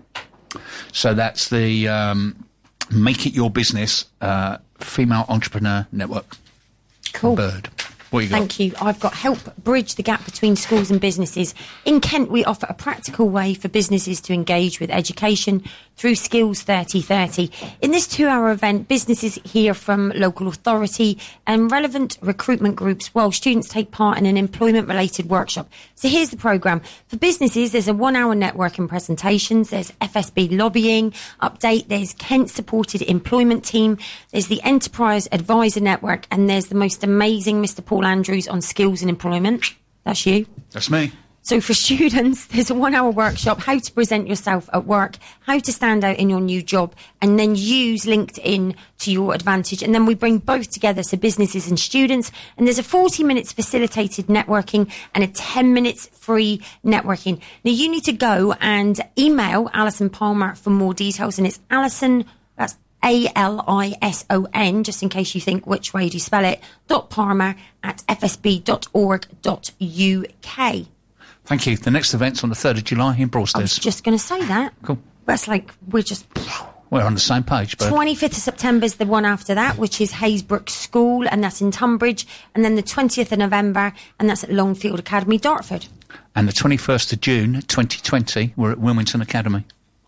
S3: So that's the um, Make It Your Business uh, Female Entrepreneur Network.
S4: Cool.
S3: Bird. What you got?
S4: Thank you. I've got help bridge the gap between schools and businesses. In Kent, we offer a practical way for businesses to engage with education through Skills thirty thirty. In this two-hour event, businesses hear from local authority and relevant recruitment groups while students take part in an employment-related workshop. So here's the programme. For businesses, there's a one-hour networking presentations, there's F S B lobbying update, there's Kent-supported employment team, there's the Enterprise Advisor Network, and there's the most amazing Mister Paul Andrews on skills and employment. That's you.
S3: That's me.
S4: So for students, there's a one-hour workshop, how to present yourself at work, how to stand out in your new job, and then use LinkedIn to your advantage. And then we bring both together, so businesses and students. And there's a forty minutes facilitated networking and a ten minutes free networking. Now, you need to go and email Alison Palmer for more details, and it's Alison, that's A L I S O N, just in case you think which way do you spell it, dot Palmer at f s b dot org dot u k.
S3: Thank you. The next event's on the third of July in
S4: I
S3: Broadstairs.
S4: was just going to say that.
S3: Cool.
S4: That's like, we're just...
S3: We're on the same page, but
S4: twenty-fifth of September is the one after that, which is Haysbrook School, and that's in Tunbridge. And then the twentieth of November, and that's at Longfield Academy, Dartford.
S3: and the twenty-first of June, twenty twenty, we're at Wilmington Academy.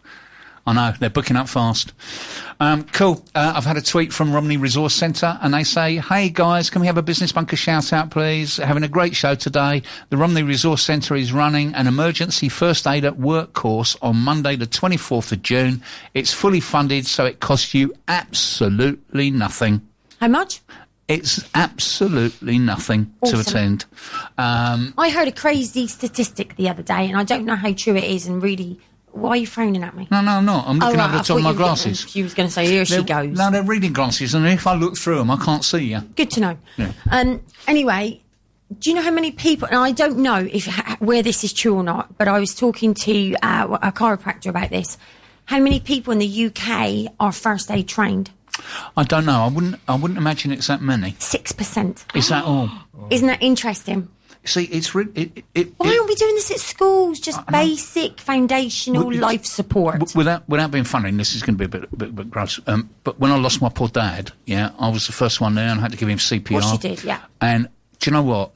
S3: I know, they're booking up fast. Um, cool. Uh, I've had a tweet from Romney Resource Centre, and they say, hey guys, can we have a Business Bunker shout out, please? Having a great show today. The Romney Resource Centre is running an emergency first aid at work course on Monday, the twenty-fourth of June. It's fully funded, so it costs you absolutely nothing.
S4: How much?
S3: It's absolutely nothing
S4: Awesome.
S3: to attend. Um,
S4: I heard a crazy statistic the other day, and I don't know how true it is, and really... Why are you frowning at me?
S3: no, no, I'm not. I'm looking
S4: oh,
S3: over
S4: right,
S3: the top of my glasses.
S4: She was going to say, here she
S3: They're-
S4: goes.
S3: No, they're reading glasses, and if I look through them, I can't see you.
S4: Good to know.
S3: Yeah.
S4: Um, anyway, do you know how many people, and I don't know if where this is true or not, but I was talking to uh, a chiropractor about this. How many people in the U K are first aid trained?
S3: I don't know. I wouldn't. I wouldn't imagine it's that many.
S4: Six percent.
S3: Is that all?
S4: Isn't that interesting?
S3: See, it's re- it, it, it,
S4: Why aren't we doing this at schools? Just
S3: I know.
S4: basic, foundational
S3: Well,
S4: life support.
S3: w- without without being funny, and this is going to be a bit, bit, bit gross. Um, but when I lost my poor dad, yeah, I was the first one there, and I had to give him C P R.
S4: What she did, yeah.
S3: And do you know what?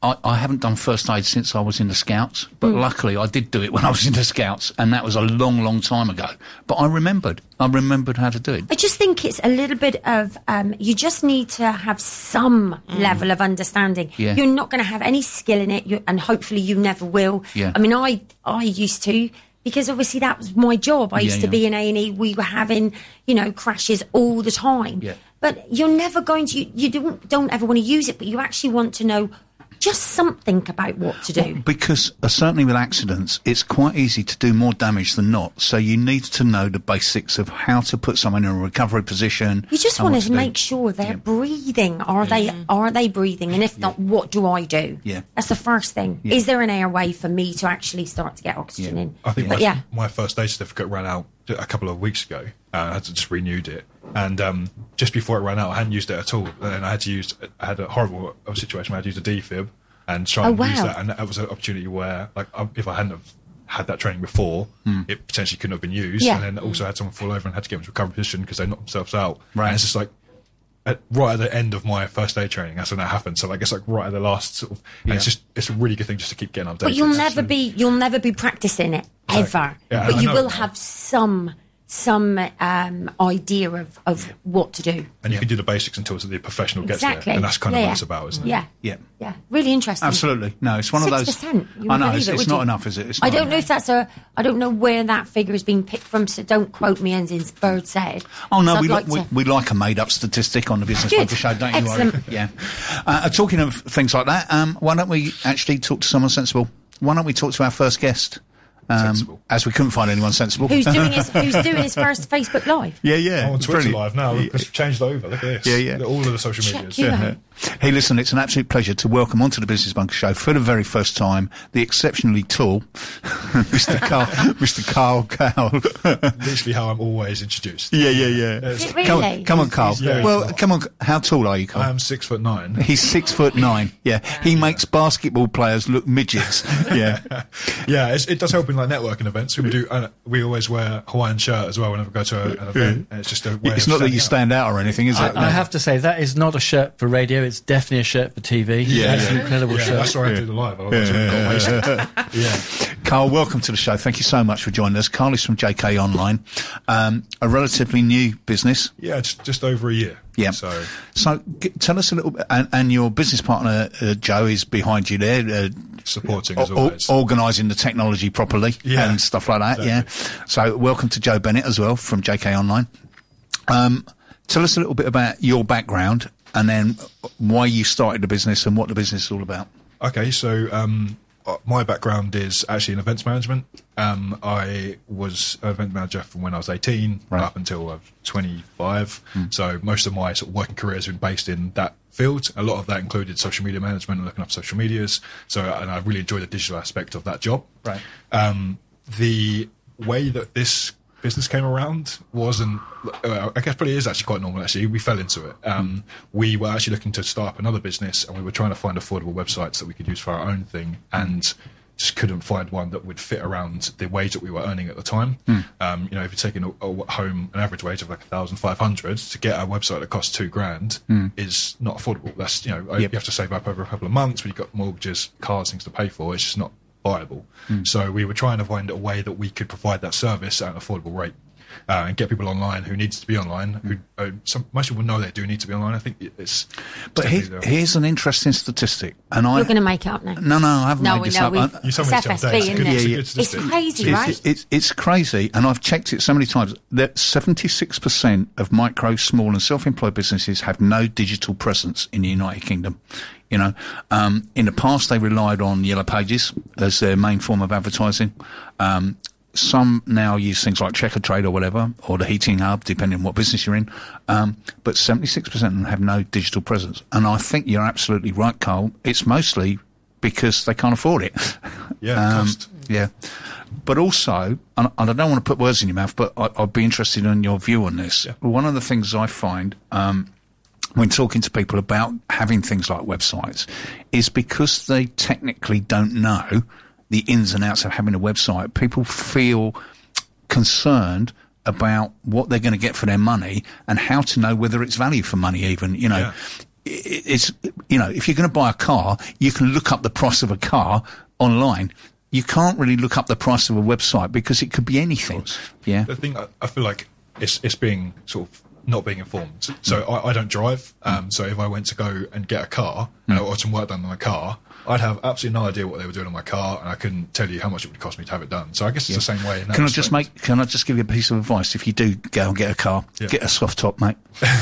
S3: I, I haven't done first aid since I was in the Scouts, but mm. luckily I did do it when I was in the Scouts, and that was a long, long time ago. But I remembered. I remembered how to do it.
S4: I just think it's a little bit of, um, you just need to have some mm. level of understanding.
S3: Yeah.
S4: You're not going to have any skill in it, you, and hopefully you never will.
S3: Yeah.
S4: I mean, I, I used to, because obviously that was my job. I used
S3: yeah,
S4: to
S3: yeah.
S4: be in A and E. We were having, you know, crashes all the time.
S3: Yeah.
S4: But you're never going to, you, you don't, don't ever want to use it, but you actually want to know just something about what to do.
S3: Well, because uh, certainly with accidents, it's quite easy to do more damage than not. So you need to know the basics of how to put someone in a recovery position.
S4: You just want to make sure they're
S3: yeah.
S4: breathing. Are
S3: yeah.
S4: they are they breathing? And if yeah. not, what do I do?
S3: Yeah.
S4: That's the first thing.
S3: Yeah.
S4: Is there an airway for me to actually start to get oxygen
S3: yeah.
S4: in?
S6: I think
S4: but
S6: my,
S4: yeah.
S6: my first aid certificate ran out a couple of weeks ago. Uh, I had to just renewed it. And um, just before it ran out, I hadn't used it at all. And I had to use, I had a horrible situation where I had to use a defib and try
S4: oh,
S6: and
S4: wow.
S6: use that. And that was an opportunity where, like, if I hadn't have had that training before,
S3: mm.
S6: it potentially couldn't have been used.
S4: Yeah.
S6: And then also had someone fall over and had to get into a recovery position because they knocked themselves out.
S3: Right.
S6: And it's just like, at, right at the end of my first aid training, that's when that happened. So like it's like right at the last sort of, and
S3: yeah.
S6: it's just it's a really good thing just to keep getting updated.
S4: But you'll never be you'll never be practicing it ever.
S6: Exactly. Yeah,
S4: but
S6: I
S4: you
S6: know.
S4: will have some some um, idea of, of
S6: yeah.
S4: what to do.
S6: And you can do the basics until the professional gets
S4: exactly.
S6: there, and that's kind
S4: yeah,
S6: of
S4: yeah.
S6: what it's about, isn't it?
S4: Yeah,
S3: yeah,
S4: yeah. Really interesting.
S3: Absolutely. No, it's one
S4: six
S3: of those.
S4: percent. You
S3: I know
S4: believe
S3: it's,
S4: it,
S3: it's
S4: would
S3: not
S4: you?
S3: enough, is it? It's
S4: I
S3: not
S4: don't
S3: enough.
S4: know if that's a. I don't know where that figure has been picked from. So don't quote me as in Bird said.
S3: Oh no,
S4: so
S3: we,
S4: I'd like
S3: li-
S4: to...
S3: we we like a made-up statistic on the Business
S4: Good.
S3: Bunker Show, don't you?
S4: Excellent.
S3: Warwick? Yeah. Uh, talking of things like that, um, why don't we actually talk to someone sensible? Why don't we talk to our first guest? Um,
S6: sensible.
S3: As we couldn't find anyone sensible.
S4: Who's doing his Who's doing his first Facebook Live?
S3: Yeah, yeah.
S6: I'm on Twitter
S3: Brilliant.
S6: live now because we've changed over. Look at this.
S3: Yeah, yeah.
S6: All of the social
S4: Check
S6: medias.
S4: you
S6: Yeah.
S4: out.
S3: Hey, listen, it's an absolute pleasure to welcome onto the Business Bunker Show for the very first time the exceptionally tall Mister Carl, Mister Carl Cowell.
S6: Literally how I'm always introduced.
S3: Yeah, yeah, yeah.
S4: Is it
S3: Come
S4: really?
S3: on, come on, Carl.
S6: He's very
S3: Well,
S6: tall.
S3: come on. How tall are you, Carl?
S6: I am six foot nine.
S3: He's six foot nine. Yeah, he makes basketball players look midgets. Yeah,
S6: Yeah, it's, it does help in like networking events. We do. Uh, we always wear Hawaiian shirt as well whenever we go to a, an event. And it's just a way
S3: it's
S6: of
S3: not that you
S6: standing
S3: stand out or anything, is it?
S7: I, I have to say that is not a shirt for radio. It's definitely a shirt for T V.
S3: Yeah,
S7: That's
S3: yeah.
S7: an incredible
S6: out. Yeah,
S7: shirt.
S6: that's why I do the live. Otherwise I've got wasted. Yeah.
S3: Carl, welcome to the show. Thank you so much for joining us. Carl is from J K Online, um, a relatively new business.
S6: Yeah, just, just over a year.
S3: Yeah.
S6: So,
S3: So g- tell us a little bit, and, and your business partner, uh, Joe, is behind you there. Uh,
S6: supporting as
S3: o-
S6: always.
S3: organising the technology properly
S6: Yeah,
S3: and stuff like that.
S6: exactly.
S3: Yeah. So welcome to Joe Bennett as well from J K Online. Um, tell us a little bit about your background and then why you started the business and what the business is all about.
S6: Okay, so um, uh, my background is actually in events management. Um, I was an event manager from when I was eighteen
S3: Right.
S6: up until I was twenty-five. So most of my sort of working career has been based in that field. A lot of that included social media management and looking after social medias. So, and I really enjoy the digital aspect of that job.
S3: Right.
S6: Um, the way that this business came around wasn't, uh, I guess probably is actually quite normal actually. We fell into it. Um, we were actually looking to start up another business and we were trying to find affordable websites that we could use for our own thing and just couldn't find one that would fit around the wage that we were earning at the time. Um, you know, if you're taking a, a home, an average wage of like one thousand five hundred to get a website that costs two grand is not affordable. That's, you know,
S3: Yep.
S6: you have to save up over a couple of months when you've got mortgages, cars, things to pay for. It's just not viable. So we were trying to find a way that we could provide that service at an affordable rate. Uh, and get people online who needs to be online. Who uh, some, most people know they do need to be online. I think it's.
S3: But
S6: it's
S3: he,
S6: definitely the-
S3: here's an interesting statistic, and I
S4: You're going to make it up now.
S3: no, no, I haven't
S4: No,
S3: made
S4: we
S3: this
S4: know.
S3: up.
S4: We,
S3: I-
S6: You
S4: it's
S6: told me this the
S4: F S
S6: other
S4: B,
S6: day.
S4: isn't
S6: It's
S4: it?
S6: a good-
S3: Yeah,
S6: it's a
S3: yeah.
S6: good
S4: It's
S6: statistic.
S4: crazy,
S3: It's,
S4: right?
S3: it's, it's crazy, and I've checked it so many times that seventy-six percent of micro, small, and self-employed businesses have no digital presence in the United Kingdom. You know, um, in the past they relied on Yellow Pages as their main form of advertising. Um, some now use things like Checker Trade or whatever, or the Heating Hub, depending on what business you're in. Um, but seventy-six percent of them have no digital presence. And I think you're absolutely right, Carl. It's mostly because they can't afford it.
S6: Yeah,
S3: Um,
S6: cost.
S3: yeah. But also, and I don't want to put words in your mouth, but I, I'd be interested in your view on this.
S6: Yeah.
S3: One of the things I find um, when talking to people about having things like websites is because they technically don't know the ins and outs of having a website, people feel concerned about what they're going to get for their money and how to know whether it's value for money even, you know.
S6: Yeah.
S3: it, it's, you know, if you're going to buy a car, you can look up the price of a car online. You can't really look up the price of a website because it could be anything. Yeah.
S6: The thing I, I feel like it's it's being sort of not being informed. So mm. I, I don't drive. Um, so if I went to go and get a car mm. and I got some work done on my car, I'd have absolutely no idea what they were doing on my car, and I couldn't tell you how much it would cost me to have it done. So I guess it's yeah. the same way. In that
S3: can I
S6: respect.
S3: just make? Can I just give you a piece of advice? If you do go and get a car, yeah. get a soft top, mate.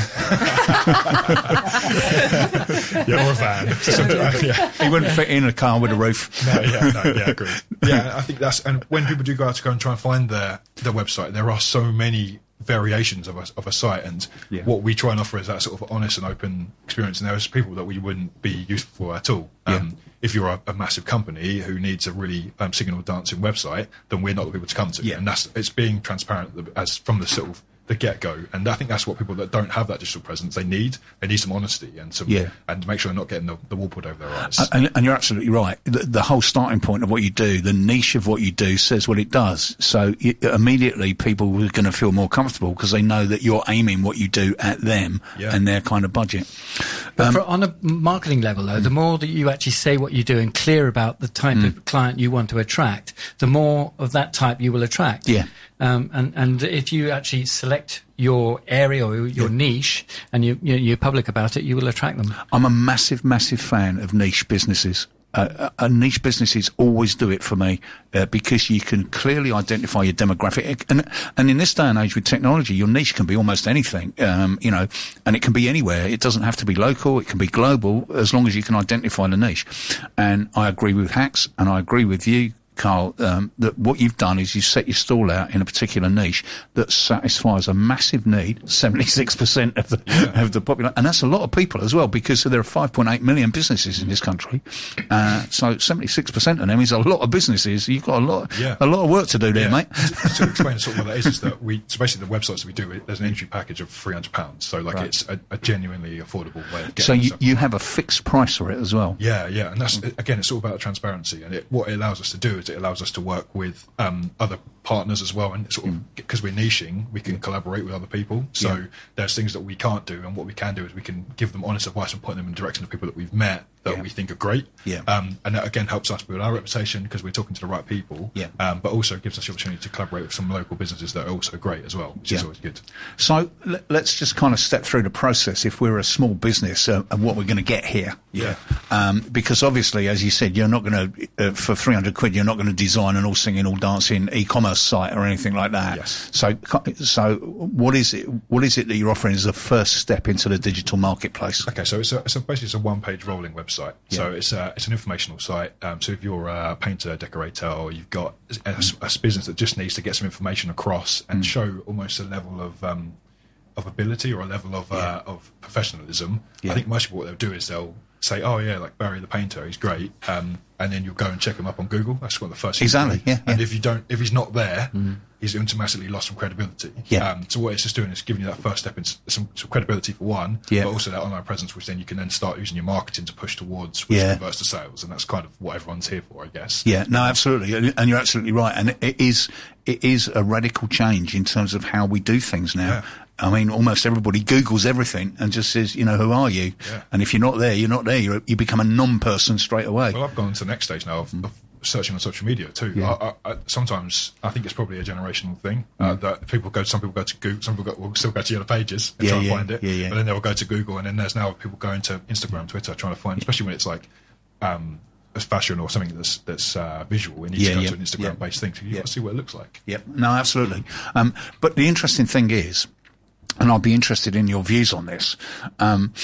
S6: Yeah, or a van. So, uh, yeah.
S3: He wouldn't fit in a car with a roof.
S6: No, yeah, no, yeah, agree. Yeah, I think that's, and when people do go out to go and try and find their their website, there are so many variations of a, of a site, and yeah. what we try and offer is that sort of honest and open experience, and there's people that we wouldn't be useful for at all. Um, yeah. If you're a, a massive company who needs a really um, singing or dancing website, then we're not the people to come to. Yeah. And that's, it's being transparent as from the sort of the get-go, and I think that's what people that don't have that digital presence, they need they need some honesty and some yeah. and make sure they're not getting the, the wool pulled over their eyes.
S3: And, and you're absolutely right. The, the whole starting point of what you do, the niche of what you do, says what it does. So you, immediately people are going to feel more comfortable because they know that you're aiming what you do at them yeah. and their kind of budget.
S7: But
S3: um,
S7: for, on a marketing level, though, the more that you actually say what you do and clear about the type mm. of client you want to attract, the more of that type you will attract.
S3: Yeah.
S7: Um, and, and if you actually select your area or your yeah. niche and you, you, you're public about it, you will attract them.
S3: I'm a massive, massive fan of niche businesses. Uh, uh, niche businesses always do it for me uh, because you can clearly identify your demographic, and and in this day and age with technology, your niche can be almost anything, um, you know, and it can be anywhere. It doesn't have to be local; it can be global, as long as you can identify the niche. And I agree with Hacks, and I agree with you, Carl, um, that what you've done is you set your stall out in a particular niche that satisfies a massive need, seventy-six percent of the yeah. of the population, and that's a lot of people as well, because there are five point eight million businesses in this country. Uh, so seventy-six percent of them is a lot of businesses. You've got a lot,
S6: yeah.
S3: a lot of work to do there,
S6: yeah.
S3: mate.
S6: To explain sort of what that is, is that we, so basically the websites that we do, there's an entry package of three hundred pounds. So like right. it's a, a genuinely affordable way of getting
S3: So you, you have a fixed price for it as well?
S6: Yeah, yeah. And that's, again, it's all about transparency. And it, what it allows us to do is it allows us to work with um, other partners as well, and sort of because mm. we're niching, we can collaborate with other people. So yeah. there's things that we can't do, and what we can do is we can give them honest advice and point them in the direction of people that we've met that yeah. we think are great.
S3: Yeah.
S6: Um, and that again helps us build our reputation because we're talking to the right people.
S3: Yeah.
S6: Um, but also gives us the opportunity to collaborate with some local businesses that are also great as well, which
S3: yeah.
S6: is always good.
S3: So l- let's just kind of step through the process. If we're a small business, uh, and what we're going to get here.
S6: Yeah.
S3: Um, because obviously, as you said, you're not going to uh, for three hundred quid, you're not going to design an all singing, all dancing e-commerce site or anything like that.
S6: Yes.
S3: So, so what is it? What is it that you're offering as a first step into the digital marketplace?
S6: Okay, so it's a, it's a basically it's a one-page rolling website. Yeah. So it's a, it's an informational site. Um, so if you're a painter, decorator, or you've got a, a, a business that just needs to get some information across and mm. show almost a level of um, of ability or a level of yeah. uh, of professionalism, yeah. I think most people what they'll do is they'll say, oh yeah, like Barry the painter, he's great, um, and then you'll go and check him up on Google. That's one of the first things.
S3: Exactly. Yeah,
S6: and
S3: yeah.
S6: if you don't, if he's not there, mm. he's automatically lost some credibility.
S3: Yeah.
S6: Um, so what it's just doing is giving you that first step into some, some credibility for one,
S3: yeah.
S6: but also that online presence, which then you can then start using your marketing to push towards, which
S3: yeah.
S6: converts to sales, and that's kind of what everyone's here for, I guess.
S3: Yeah. No, absolutely, and you're absolutely right, and it is it is a radical change in terms of how we do things now.
S6: Yeah.
S3: I mean, almost everybody Googles everything and just says, you know, who are you?
S6: Yeah.
S3: And if you're not there, you're not there. You're, you become a non-person straight away.
S6: Well, I've gone to the next stage now of, mm. of searching on social media too.
S3: Yeah.
S6: I, I, I, sometimes I think it's probably a generational thing uh,
S3: mm.
S6: that people go. Some people go to Google. Some people go, will still go to Yellow Pages and
S3: yeah,
S6: try and
S3: yeah,
S6: find it.
S3: Yeah, yeah.
S6: But then they'll go to Google, and then there's now people going to Instagram, Twitter, trying to find, especially when it's like um, a fashion or something that's that's uh, visual. We need
S3: yeah,
S6: to go
S3: yeah,
S6: to an Instagram-based
S3: yeah.
S6: thing, so you've
S3: yeah.
S6: got to see what it looks like.
S3: Yep. No, absolutely. Um, but the interesting thing is, and I'll be interested in your views on this, um,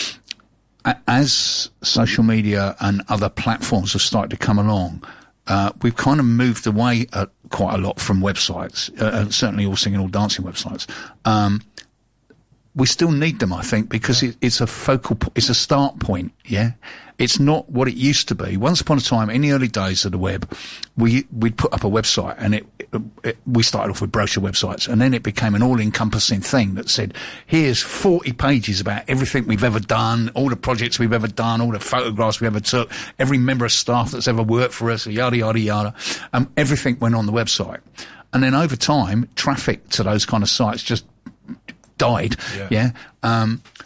S3: as social media and other platforms have started to come along, uh, we've kind of moved away uh, quite a lot from websites, uh, certainly all singing, all dancing websites. Um, we still need them, I think, because yeah. it, it's a focal, po- it's a start point, yeah? It's not what it used to be. Once upon a time, in the early days of the web, we, we'd put up a website, and it, it, it we started off with brochure websites, and then it became an all-encompassing thing that said, here's forty pages about everything we've ever done, all the projects we've ever done, all the photographs we ever took, every member of staff that's ever worked for us, yada, yada, yada. Um, everything went on the website. And then over time, traffic to those kind of sites just died.
S6: Yeah.
S3: yeah? Um,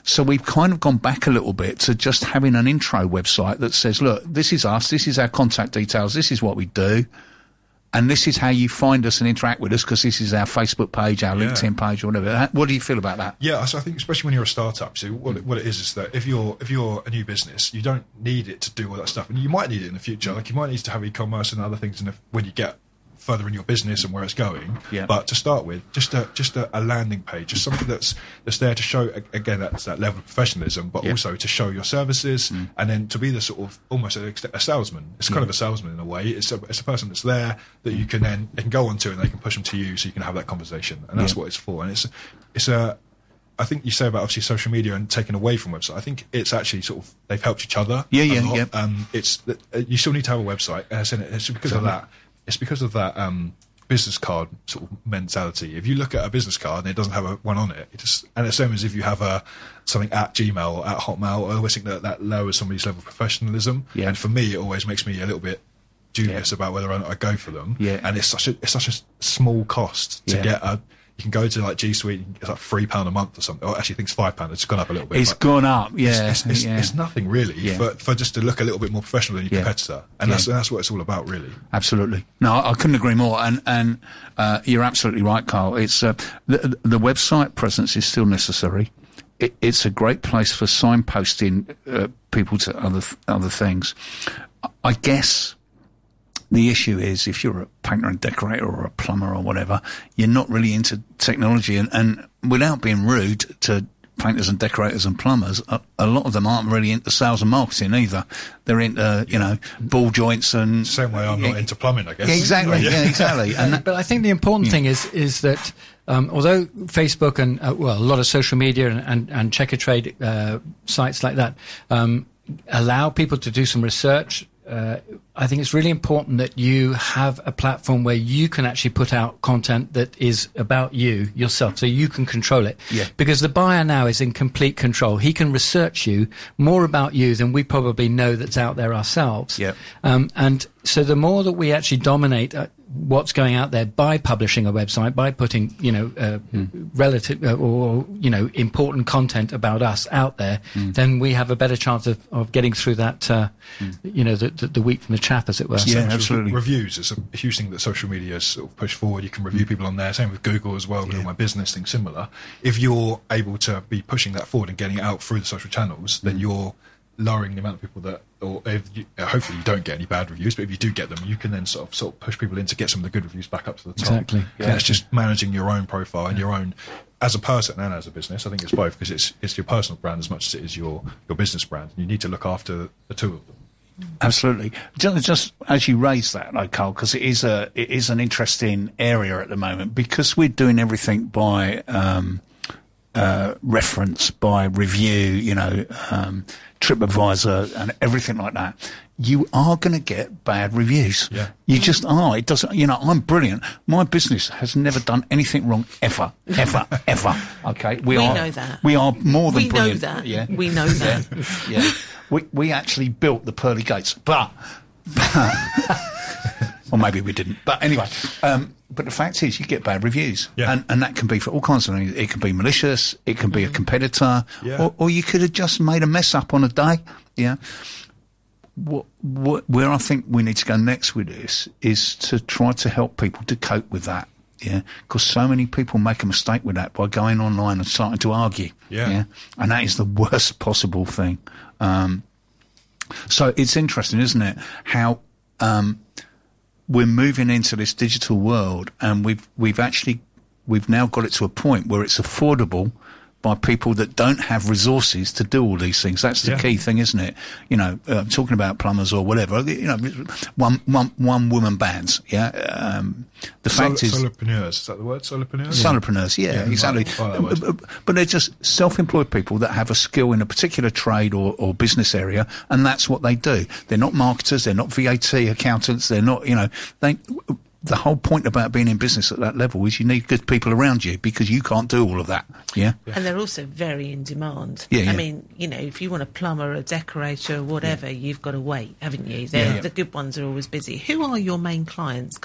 S3: So we've kind of gone back a little bit to just having an intro website that says, look, this is us, this is our contact details, this is what we do, and this is how you find us and interact with us, because this is our Facebook page, our
S6: Yeah.
S3: LinkedIn page, or whatever. What do you feel about that?
S6: Yeah, so I think especially when you're a startup, so what it, what it is is that if you're if you're a new business, you don't need it to do all that stuff, and you might need it in the future. Like you might need to have e-commerce and other things in the, when you get further in your business and where it's going.
S3: Yeah.
S6: But to start with, just a just a, a landing page, just something that's that's there to show again that's that level of professionalism, but
S3: Yeah.
S6: also to show your services,
S3: Mm.
S6: and then to be the sort of almost a, a salesman. It's kind
S3: Yeah.
S6: of a salesman in a way. It's a it's a person that's there that you can then they can go on to and they can push them to you, so you can have that conversation, and that's
S3: Yeah.
S6: what it's for. And it's it's a I think you say about obviously social media and taking away from website. I think it's actually sort of they've helped each other.
S3: Yeah,
S6: a
S3: yeah,
S6: lot.
S3: yeah.
S6: Um, it's that uh, you still need to have a website, and it's, it's because of that. It's because of that um, business card sort of mentality. If you look at a business card and it doesn't have a one on it, it just and it's the same as if you have a something at Gmail or at Hotmail. I always think that that lowers somebody's level of professionalism.
S3: Yeah.
S6: And for me, it always makes me a little bit dubious
S3: Yeah.
S6: about whether or not I go for them.
S3: Yeah.
S6: And it's such a it's such a small cost to
S3: Yeah.
S6: get a. You can go to like G Suite, it's like three pound a month or something. Or actually, I think it's five pound. It's gone up a little bit.
S3: It's
S6: but
S3: gone up, yeah.
S6: It's, it's,
S3: yeah.
S6: it's nothing really
S3: Yeah.
S6: for, for just to look a little bit more professional than your
S3: Yeah.
S6: competitor, and
S3: Yeah.
S6: that's that's what it's all about, really.
S3: Absolutely. No, I I couldn't agree more. And and uh, you're absolutely right, Carl. It's uh, the, the website presence is still necessary. It, it's a great place for signposting uh, people to other th- other things. I guess the issue is if you're a painter and decorator or a plumber or whatever, you're not really into technology. And, and without being rude to painters and decorators and plumbers, a, a lot of them aren't really into sales and marketing either. They're into, you know, ball joints and...
S6: Same way I'm not into plumbing, I guess.
S3: Yeah, exactly. Yeah, exactly. And that,
S7: But I think the important
S3: Yeah.
S7: thing is is that um, although Facebook and uh, well, a lot of social media and and, and Checkatrade uh, sites like that um, allow people to do some research. Uh, I think it's really important that you have a platform where you can actually put out content that is about you yourself, so you can control it.
S3: Yeah.
S7: Because the buyer now is in complete control. He can research you more about you than we probably know that's out there ourselves.
S3: Yeah.
S7: Um, and so the more that we actually dominate uh, what's going out there by publishing a website, by putting, you know, uh,
S3: Mm.
S7: relative uh, or, you know, important content about us out there,
S3: Mm.
S7: then we have a better chance of, of getting through that, uh, you know, the, the, the wheat from the chaff, as it were.
S3: Yeah,
S6: Same as
S3: absolutely.
S6: Reviews is a huge thing that social media has sort of pushed forward. You can review people on there. Same with Google as well. With all my business things similar. If you're able to be pushing that forward and getting it out through the social channels, then you're lowering the amount of people that, or if you, uh, hopefully you don't get any bad reviews, but if you do get them, you can then sort of sort of push people in to get some of the good reviews back up to the top.
S7: Exactly.
S6: And it's just managing your own profile and your own, as a person and as a business. I think it's both, because it's it's your personal brand as much as it is your your business brand. And you need to look after the two of them.
S3: Absolutely. Just, just as you raise that, like, Carl, because it is a it is an interesting area at the moment, because we're doing everything by um, uh, reference, by review, you know, um, TripAdvisor and everything like that. You are going to get bad reviews.
S6: Yeah.
S3: You just are. It doesn't. You know, I'm brilliant. My business has never done anything wrong ever, ever, ever. Okay,
S5: We
S3: are.
S5: know that.
S3: We are more than
S5: We know
S3: brilliant.
S5: that.
S3: Yeah,
S5: We know that.
S3: yeah. We we actually built the pearly gates, but or maybe we didn't. But anyway, um, but the fact is, you get bad reviews,
S6: Yeah.
S3: and and that can be for all kinds of things. It can be malicious. It can be a competitor,
S6: Yeah.
S3: or, or you could have just made a mess up on a day. Yeah. What, what, where I think we need to go next with this is to try to help people to cope with that. Yeah, because so many people make a mistake with that by going online and starting to argue.
S6: Yeah.
S3: And that is the worst possible thing. Um, so it's interesting, isn't it, how um, we're moving into this digital world, and we've we've actually we've now got it to a point where it's affordable by people that don't have resources to do all these things. That's the
S6: Yeah.
S3: key thing, isn't it? You know, uh, talking about plumbers or whatever, you know, one, one, one woman bands, yeah? Um, the fact
S6: Sol-
S3: is...
S6: solopreneurs, is that the word? Solopreneurs?
S3: Solopreneurs, yeah,
S6: Yeah,
S3: exactly.
S6: I like that word.
S3: But, but they're just self-employed people that have a skill in a particular trade or, or business area, and that's what they do. They're not marketers, they're not V A T accountants, they're not, you know, they... The whole point about being in business at that level is you need good people around you, because you can't do all of that. Yeah.
S5: And they're also very in demand.
S3: Yeah, yeah.
S5: I mean, you know, if you want a plumber, a decorator, whatever, you've got to wait, haven't you? They're,
S3: Yeah, yeah.
S5: The good ones are always busy. Who are your main clients, Carl?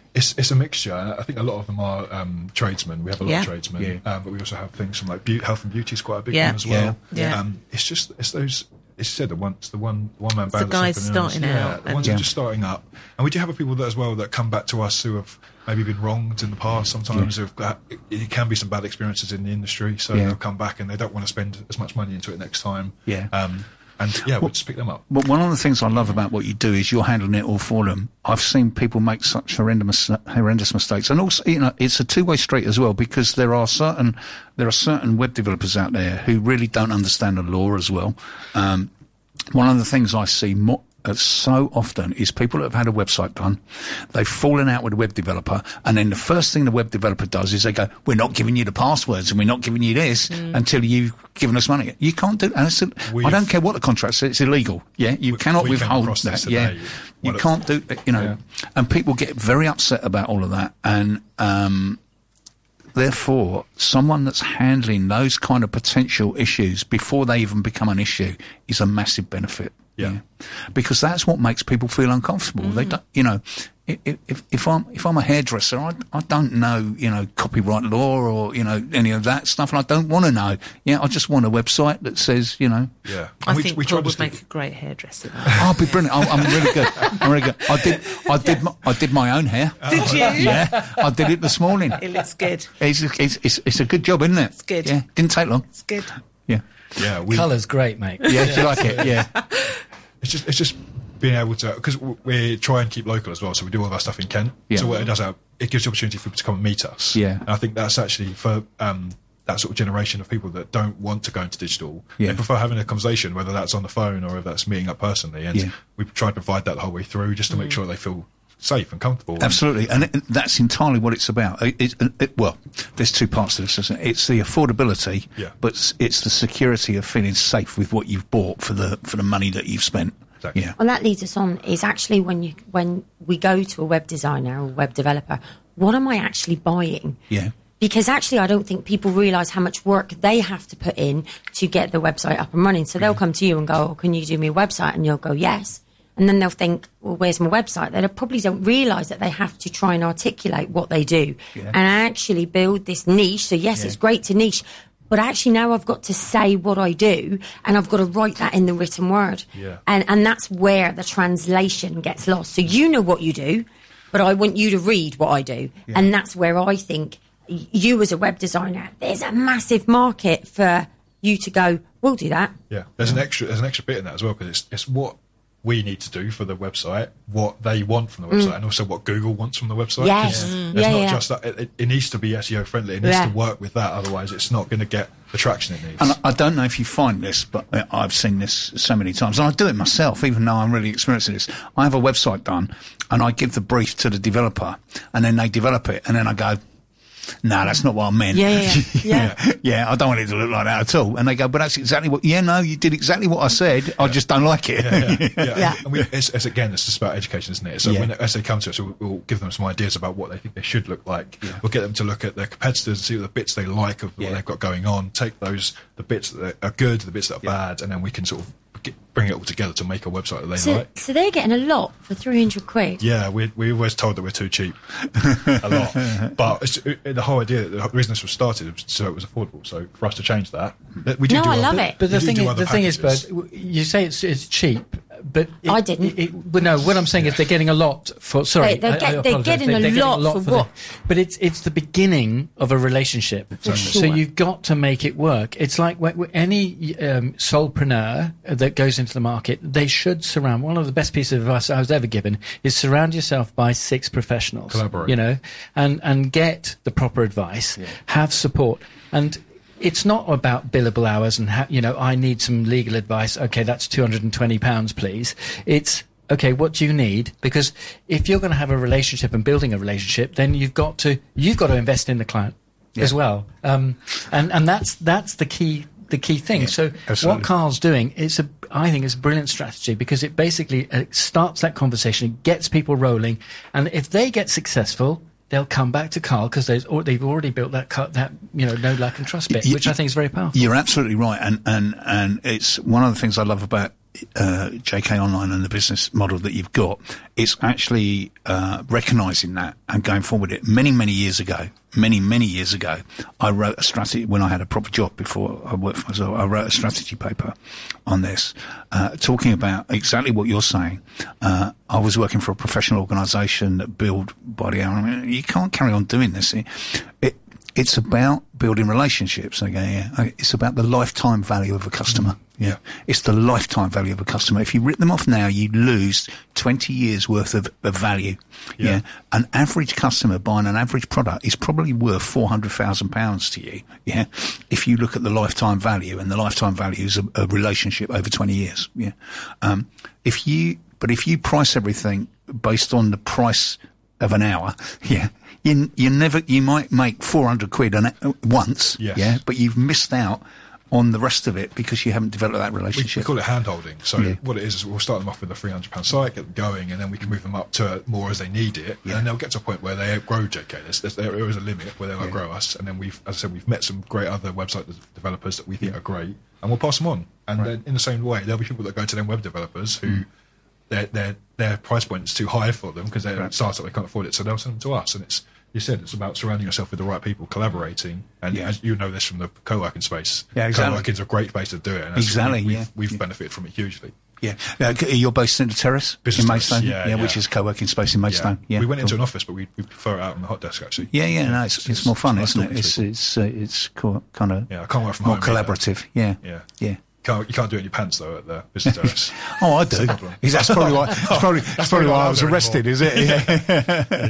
S6: It's it's a mixture. I think a lot of them are um, tradesmen. We have a lot
S5: Yeah.
S6: of tradesmen,
S3: Yeah.
S6: um, but we also have things from like be- health and beauty is quite a big
S5: Yeah.
S6: one as well.
S5: Yeah. Yeah.
S6: Um, it's just it's those. It's said the one, it's the one one man
S5: the
S6: band.
S5: guys
S6: that's entrepreneurs.
S5: starting
S6: yeah,
S5: out
S6: the ones
S5: and-
S6: who are just starting up, and we do have people that as well that come back to us who have maybe been wronged in the past. Sometimes who've got, it, it can be some bad experiences in the industry, so
S3: Yeah.
S6: they'll come back and they don't want to spend as much money into it next time.
S3: Yeah.
S6: Um, and yeah, we'll just pick them up.
S3: But one of the things I love about what you do is you're handling it all for them. I've seen people make such horrendous, horrendous mistakes, and also, you know, it's a two-way street as well, because there are certain there are certain web developers out there who really don't understand the law as well. Um, one of the things I see more, uh, so often is people that have had a website done, they've fallen out with a web developer, and then the first thing the web developer does is they go, "We're not giving you the passwords and we're not giving you this
S5: Mm.
S3: until you've given us money." You can't do that. And it's a, I
S6: We've-
S3: don't care what the contract says, it's illegal. Yeah, you
S6: We-
S3: cannot
S6: we came
S3: withhold
S6: across this
S3: that. Yeah,
S6: today.
S3: you
S6: One of-
S3: can't do, you know,
S6: Yeah.
S3: and people get very upset about all of that. And, um, therefore, someone that's handling those kind of potential issues before they even become an issue is a massive benefit.
S6: Yeah.
S3: Because that's what makes people feel uncomfortable. They don't, you know, i- i- if, if I'm if I'm a hairdresser, I, I don't know, you know, copyright law or, you know, any of that stuff, and I don't want to know. Yeah, I just want a website that says, you know,
S6: Yeah,
S5: I
S6: And we,
S5: think
S6: we
S5: Paul
S6: try to
S5: would
S6: stick-
S5: make a great hairdresser.
S3: I'll be brilliant. I'm, I'm really good. I'm really good. I did I did my, I did my own hair.
S5: Did you?
S3: Yeah, I did it this morning.
S5: It looks good.
S3: It's, it's it's it's a good job, isn't it? It's
S5: good.
S3: Yeah, didn't take long.
S5: It's good.
S3: Yeah,
S6: yeah, we,
S7: Colour's great, mate.
S3: yeah, if you like it. Yeah,
S6: It's just, it's just being able to, because we try and keep local as well, so we do all of our stuff in Kent.
S3: Yeah.
S6: So what it does, uh, it gives the opportunity for people to come and meet us.
S3: Yeah.
S6: And I think that's actually for um, that sort of generation of people that don't want to go into digital.
S3: Yeah.
S6: They prefer having a conversation, whether that's on the phone or if that's meeting up personally. And
S3: Yeah.
S6: we try to provide that the whole way through, just to make sure they feel safe and comfortable. And-
S3: absolutely, and it, that's entirely what it's about. It, it, it, well, there's two parts to this, isn't it? It's the affordability,
S6: Yeah.
S3: but it's, it's the security of feeling safe with what you've bought for the for the money that you've spent.
S6: Exactly.
S3: Yeah,
S4: Well, that leads us on is actually when you when we go to a web designer or web developer, what am I actually buying?
S3: yeah,
S4: Because actually, I don't think people realise how much work they have to put in to get the website up and running. So they'll come to you and go, oh, "Can you do me a website?" And you'll go, "Yes." And then they'll think, "Well, where's my website?" They probably don't realise that they have to try and articulate what they do
S3: Yeah.
S4: and actually build this niche. So yes,
S3: Yeah.
S4: it's great to niche. But actually now I've got to say what I do and I've got to write that in the written word.
S6: Yeah.
S4: And and that's where the translation gets lost. So you know what you do, but I want you to read what I do. And that's where I think y- you as a web designer, there's a massive market for you to go, we'll do that.
S6: Yeah, there's an extra there's an extra bit in that as well, because it's it's what we need to do for the website, what they want from the website, and also what Google wants from the website.
S4: Mm. Yes.
S6: 'Cause
S4: Mm.
S6: It's
S4: Yeah,
S6: not
S4: yeah.
S6: just that; it, it- it needs to be S E O friendly. It needs
S4: Yeah.
S6: to work with that. Otherwise, it's not going to get the traction it needs.
S3: and I, I don't know if you find this, but uh, I've seen this so many times, and I do it myself, even though I'm really experienced in this. I have a website done, and I give the brief to the developer, and then they develop it, and then I go, "No, that's not what I meant."
S4: Yeah, yeah, yeah.
S3: yeah, yeah, I don't want it to look like that at all. And they go, "But that's exactly what." Yeah, no, you did exactly what I said. I just don't like it.
S6: yeah, yeah, yeah.
S4: Yeah.
S6: And we, it's, it's again, it's just about education, isn't it? So
S3: Yeah.
S6: when as they come to us, we'll, we'll give them some ideas about what they think they should look like. We'll get them to look at their competitors and see what the bits they like of what
S3: Yeah.
S6: they've got going on. Take those the bits that are good, the bits that are bad, and then we can sort of get, bring it all together to make a website that they
S4: So,
S6: like.
S4: so they're getting a lot for three hundred quid.
S6: Yeah, we we always told that we're too cheap, a lot. But it's, it, the whole idea, the reason this was started, was so it was affordable. So for us to change that, that- we do.
S4: No,
S6: do
S4: I
S6: other-
S4: love it.
S7: But the
S6: we do
S7: thing,
S6: do
S7: is,
S6: other
S7: the thing is,
S6: packages.
S7: Bert, w- you say it's it's cheap, but it,
S4: I didn't.
S7: It, it, but no, what I'm saying is they're getting a lot for. Sorry,
S4: They- they're
S7: I-
S4: get-
S7: I
S4: they're
S7: apologise.
S4: getting a
S7: they're
S4: lot for
S7: the-
S4: what?
S7: but it's it's the beginning of a relationship.
S4: For
S7: So
S4: sure.
S7: you've got to make it work. It's like when, when any um, solopreneur that goes into the market, they should surround. One of the best pieces of advice I was ever given is surround yourself by six professionals.
S6: Collaborate.
S7: You know, and and get the proper advice. Have support and. It's not about billable hours and, ha- you know, I need some legal advice. Okay, that's two hundred twenty pounds, please. It's, okay, what do you need? Because if you're going to have a relationship and building a relationship, then you've got to, you've got to invest in the client as well. Um, and, and that's, that's the key, the key thing. So
S6: absolutely.
S7: what Carl's doing is a, I think it's a brilliant strategy because it basically uh, starts that conversation, gets people rolling. And if they get successful, they'll come back to Carl because they've already built that cut, that you know, no lack and trust bit,
S3: Y-
S7: which I think is very powerful.
S3: You're absolutely right, and and and it's one of the things I love about uh, J K Online and the business model that you've got, it's actually uh, recognising that and going forward with it. Many, many years ago, many, many years ago, I wrote a strategy, when I had a proper job before I worked for myself, I wrote a strategy paper on this, uh, talking about exactly what you're saying. Uh, I was working for a professional organisation that build body hour. I mean, you can't carry on doing this. It, it, it's about building relationships. Okay, yeah. It's about the lifetime value of a customer. Yeah. It's the lifetime value of a customer. If you rip them off now, you lose twenty years worth of, of value. Yeah. yeah. An average customer buying an average product is probably worth four hundred thousand pounds to you. Yeah. If you look at the lifetime value, and the lifetime value is a, a relationship over twenty years. Yeah. Um, if you, but if you price everything based on the price of an hour, yeah, you, you never, you might make four hundred quid an, uh, once.
S6: Yes.
S3: Yeah. But you've missed out on the rest of it because you haven't developed that
S6: We,
S3: relationship.
S6: we call it hand-holding. So
S3: Yeah.
S6: what it is is we'll start them off with a three hundred pound site, get them going, and then we can move them up to more as they need it.
S3: Yeah.
S6: And they'll get to a point where they outgrow J K. There's, there's, there is a limit where they'll outgrow us. And then we've, as I said, we've met some great other website developers that we think are great, and we'll pass them on. And then in the same way, there'll be people that go to them web developers who
S3: Mm.
S6: their, their, their price point is too high for them because they're a
S3: Right.
S6: startup, they can't afford it. So they'll send them to us. And it's, you said, it's about surrounding yourself with the right people, collaborating, and
S3: Yeah.
S6: as you know this from the co-working space.
S3: Yeah, exactly.
S6: Co-working is a great place to do it. And that's-
S3: Exactly,
S6: We've,
S3: yeah.
S6: we've
S3: Yeah.
S6: benefited from it hugely.
S3: Yeah. Uh, you're based in the Terrace
S6: Business
S3: in
S6: Terrace,
S3: Maidstone?
S6: yeah, yeah.
S3: which is co-working space in Maidstone. Yeah.
S6: we went into
S3: cool.
S6: an office, but we, we prefer it out on the hot desk actually.
S3: Yeah, yeah, no, it's, it's more fun,
S6: nice
S3: isn't
S6: talking
S3: it?
S6: to
S3: It's
S6: people.
S3: it's uh, it's co- kind of
S6: Yeah, I can't work from
S3: more
S6: home either.
S3: collaborative. Yeah,
S6: Yeah,
S3: yeah.
S6: Can't, you can't do it in your pants though at the business terrace.
S3: Oh, I
S6: That's
S3: do.
S6: the problem.
S3: Is that's probably why? That's probably that's,
S6: That's
S3: probably
S6: probably
S3: why
S6: why
S3: I was
S6: I'm
S3: arrested.
S6: there
S3: Is it? Yeah.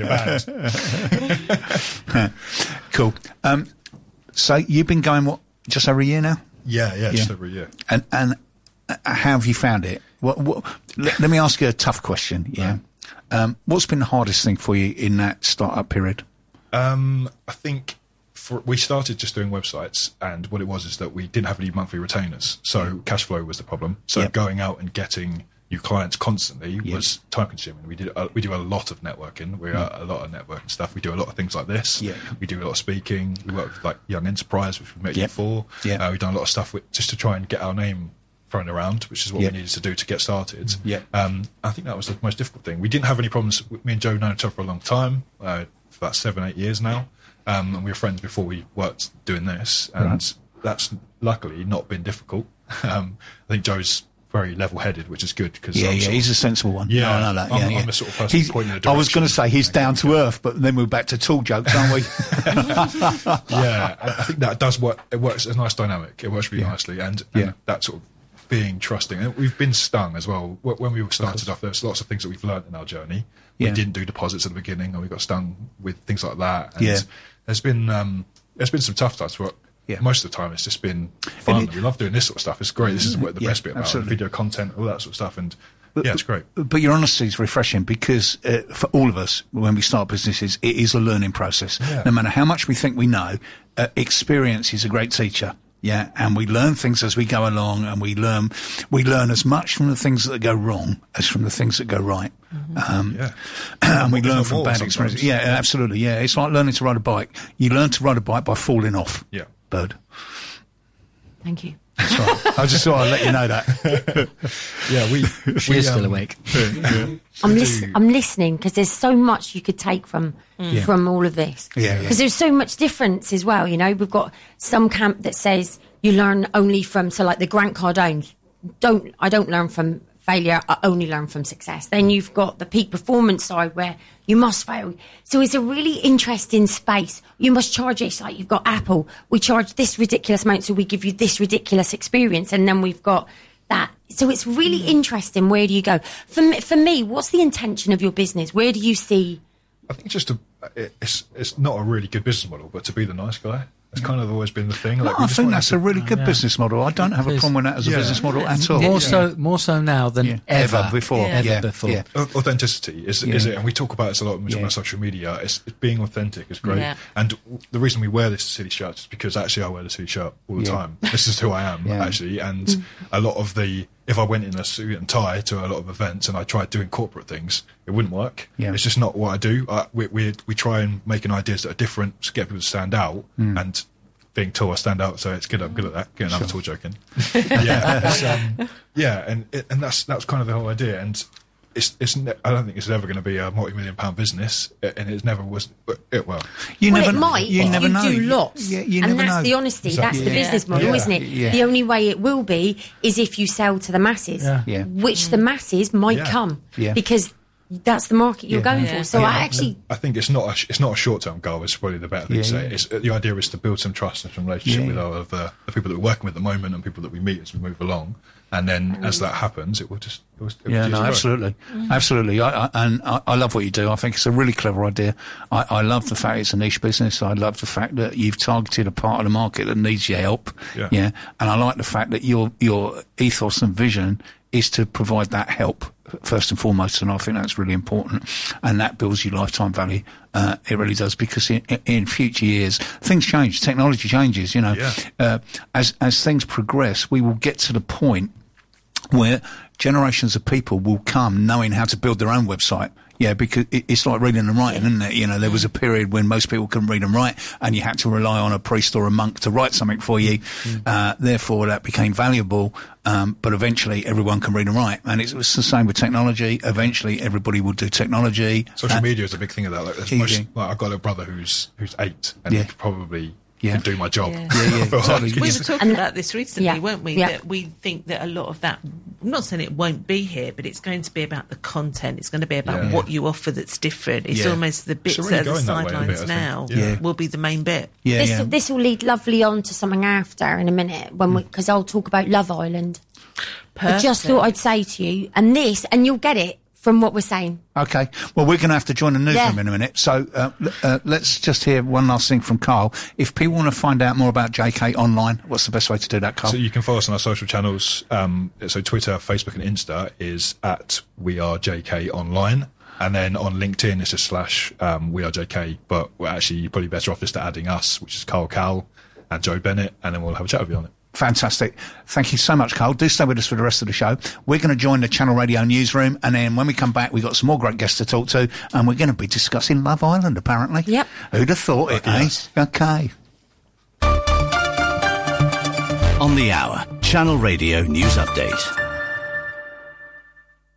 S6: You're banned.
S3: Cool. Um, so you've been going what just over a year now,
S6: Yeah, yeah, just
S3: Yeah.
S6: over a year.
S3: and and uh, how have you found it? What, what, let, let me ask you a tough question. Yeah. Um, what's been the hardest thing for you in that startup period?
S6: Um, I think for, we started just doing websites, and what it was is that we didn't have any monthly retainers, so cash flow was the problem. So
S3: Yep.
S6: going out and getting new clients constantly
S3: Yep.
S6: was time consuming. We did uh, we do a lot of networking. We are a lot of networking stuff. We do a lot of things like this.
S3: Yep.
S6: We do a lot of speaking. We work with like Young Enterprise, which we've met you
S3: Yep.
S6: for.
S3: Yep.
S6: Uh, we've done a lot of stuff with, just to try and get our name thrown around, which is what
S3: Yep.
S6: we needed to do to get started.
S3: Yep.
S6: Um, I think that was the most difficult thing. We didn't have any problems. Me and Joe known each other for a long time, uh, for about seven, eight years now. Um, and we were friends before we worked doing this. And
S3: Right.
S6: that's luckily not been difficult. Um, I think Joe's very level-headed, which is good. Cause
S3: Yeah,
S6: I'm
S3: yeah,
S6: sort
S3: he's
S6: of-
S3: a sensible one.
S6: Yeah,
S3: No, I know that.
S6: I'm-
S3: yeah,
S6: I'm
S3: yeah.
S6: the sort of person
S3: He's-
S6: pointing in a
S3: I was going to
S6: direction.
S3: say he's down to earth, but then we're back to tall jokes, aren't we?
S6: yeah, I I think that does work. It works as a nice dynamic. It works really
S3: Yeah.
S6: nicely, and, and
S3: Yeah.
S6: that sort of being trusting. And we've been stung as well. Wh- When we started off, there's lots of things that we've learned in our journey.
S3: Yeah.
S6: We didn't do deposits at the beginning, and we got stung with things like that. And
S3: Yeah.
S6: there's been um, there's been some tough times, but
S3: Yeah.
S6: most of the time it's just been fun.
S3: it-
S6: we love doing this sort of stuff. It's great. This is what the
S3: Yeah,
S6: best bit about it.
S3: absolutely.
S6: Video content, all that sort of stuff, and yeah, it's great.
S3: But your honesty is refreshing because uh, for all of us, when we start businesses, it is a learning process.
S6: Yeah.
S3: No matter how much we think we know, uh, experience is a great teacher. Yeah, and we learn things as we go along, and we learn we learn as much from the things that go wrong as from the things that go right. Um,
S6: Yeah.
S3: and we
S6: There's
S3: learn
S6: no
S3: from
S6: more
S3: bad
S6: sometimes.
S3: experiences. Yeah, absolutely. Yeah, it's like learning to ride a bike. You learn to ride a bike by falling off.
S6: Yeah.
S3: Bird.
S4: Thank you.
S3: That's right. I just thought I'd let you know that.
S6: Yeah, we.
S7: She
S6: we,
S7: is still
S6: um,
S7: awake.
S4: I'm, lis- I'm listening because there's so much you could take from
S3: Yeah.
S4: from all of this.
S3: Yeah, yeah.
S4: Because there's so much difference as well. You know, we've got some camp that says you learn only from, so like the Grant Cardones, don't I don't learn from failure. I only learn from success. Then you've got the peak performance side where you must fail. So it's a really interesting space. You must charge it. It's like you've got Apple. We charge this ridiculous amount, so we give you this ridiculous experience, and then we've got that. So it's really interesting. Where do you go? For me, for me, what's the intention of your business? Where do you see?
S6: I think it's just a, it's it's not a really good business model, but to be the nice guy. It's kind of always been the thing.
S3: No,
S6: Like, we
S3: I
S6: just
S3: think
S6: wanted
S3: that's
S6: to-
S3: a really good
S7: yeah.
S3: business model. I don't have a
S7: It is.
S3: problem with that as a
S6: Yeah.
S3: business model at all.
S7: More so, more so now than
S3: Yeah.
S7: ever,
S3: Ever before.
S7: Ever
S3: Yeah.
S7: before.
S3: Yeah.
S6: Au- Authenticity is,
S3: Yeah.
S6: is it, and we talk about this a lot when we talk
S3: Yeah.
S6: about social media. It's, it's being authentic is great,
S5: Yeah.
S6: and w- the reason we wear this city shirt is because actually I wear the city shirt all the
S3: Yeah.
S6: time. This is who I am
S3: Yeah.
S6: actually, and a lot of the if I went in a suit and tie to a lot of events and I tried doing corporate things, it wouldn't work.
S3: Yeah.
S6: It's just not what I do. I, we, we we try and make an ideas that are different to get people to stand out,
S3: Hmm.
S6: and being tall, I stand out, so it's good. I'm good at that. Getting another tall joking. yeah, it's, um, yeah, and it, and that's that's kind of the whole idea. And it's it's. Ne- I don't think it's ever going to be a multi-million pound business, and it never was. It, well,
S3: you
S4: well,
S3: never
S4: it might.
S3: You
S4: if
S3: never
S4: you
S3: know.
S4: do lots,
S3: Yeah, you
S4: and
S3: never
S4: that's
S3: know.
S4: the honesty.
S6: Exactly.
S4: That's the
S3: Yeah.
S4: business model,
S3: Yeah.
S4: isn't it?
S3: Yeah.
S4: The only way it will be is if you sell to the masses,
S7: Yeah.
S3: Yeah.
S4: which the masses might
S6: Yeah.
S4: come,
S3: Yeah.
S4: because that's the market you're
S3: Yeah.
S4: going
S5: Yeah.
S4: for. So
S6: Yeah.
S4: I actually.
S6: I think it's not a, sh- it's not a short term goal. It's probably the better thing
S3: Yeah,
S6: to say.
S3: yeah.
S6: It's, the idea is to build some trust and some relationship
S3: Yeah.
S6: with our, of, uh, the people that we're working with at the moment and people that we meet as we move along. And then as that happens, it will just it will, it will
S3: Yeah,
S6: just
S3: no,
S6: grow.
S3: absolutely, absolutely. I, I, and I, I love what you do. I think it's a really clever idea. I, I love the fact it's a niche business. I love the fact that you've targeted a part of the market that needs your help.
S6: Yeah.
S3: yeah. And I like the fact that your your ethos and vision is to provide that help first and foremost, and I think that's really important, and that builds your lifetime value. Uh, it really does, because in, in future years things change, technology changes. You know,
S6: Yeah.
S3: uh, as as things progress, we will get to the point where generations of people will come knowing how to build their own website. Yeah, because it, it's like reading and writing, isn't it? You know, there was a period when most people couldn't read and write, and you had to rely on a priest or a monk to write something for you. Mm. Uh, therefore, that became valuable. Um, but eventually, everyone can read and write, and it's, it's the same with technology. Eventually, everybody will do technology.
S6: Social
S3: uh,
S6: media is a big thing of that. Like, there's most, like I've got a brother who's who's eight, and
S3: Yeah.
S6: he could probably
S3: Yeah.
S6: can do my job.
S5: Yeah.
S3: Yeah, yeah,
S6: I feel
S3: totally.
S6: like
S5: We were
S6: it's-
S5: talking
S4: And-
S5: about this recently,
S4: yeah,
S5: weren't we?
S4: yeah.
S5: That we think that a lot of that, I'm not saying it won't be here, but it's going to be about the content. It's going to be about
S6: Yeah.
S5: what you offer that's different. It's
S3: Yeah.
S5: almost the bits
S6: really
S5: that are the
S6: going that way a bit,
S5: sidelines
S6: I think.
S5: now
S6: Yeah.
S5: will be the main bit.
S3: yeah,
S4: This
S3: yeah.
S4: this will lead lovely on to something after in a minute when we because I'll talk about Love Island. I just thought I'd say to you, and this, and you'll get it from what we're saying.
S3: Okay. Well, we're going to have to join the newsroom
S4: Yeah.
S3: in a minute. So uh, l- uh, let's just hear one last thing from Carl. If people want to find out more about J K online, what's the best way to do that, Carl?
S6: So you can follow us on our social channels. Um, so Twitter, Facebook, and Insta is at We Are J K Online, and then on LinkedIn it's just slash um, We Are J K. But we're actually you're probably better off just adding us, which is Carl Cowell and Joe Bennett, and then we'll have a chat with you on it.
S3: Fantastic. Thank you so much, Carl. Do stay with us for the rest of the show. We're going to join the Channel Radio newsroom, and then when we come back, we've got some more great guests to talk to, and we're going to be discussing Love Island, apparently.
S4: Yep.
S3: Who'd have thought it, eh? Okay.
S8: On the hour, Channel Radio News Update.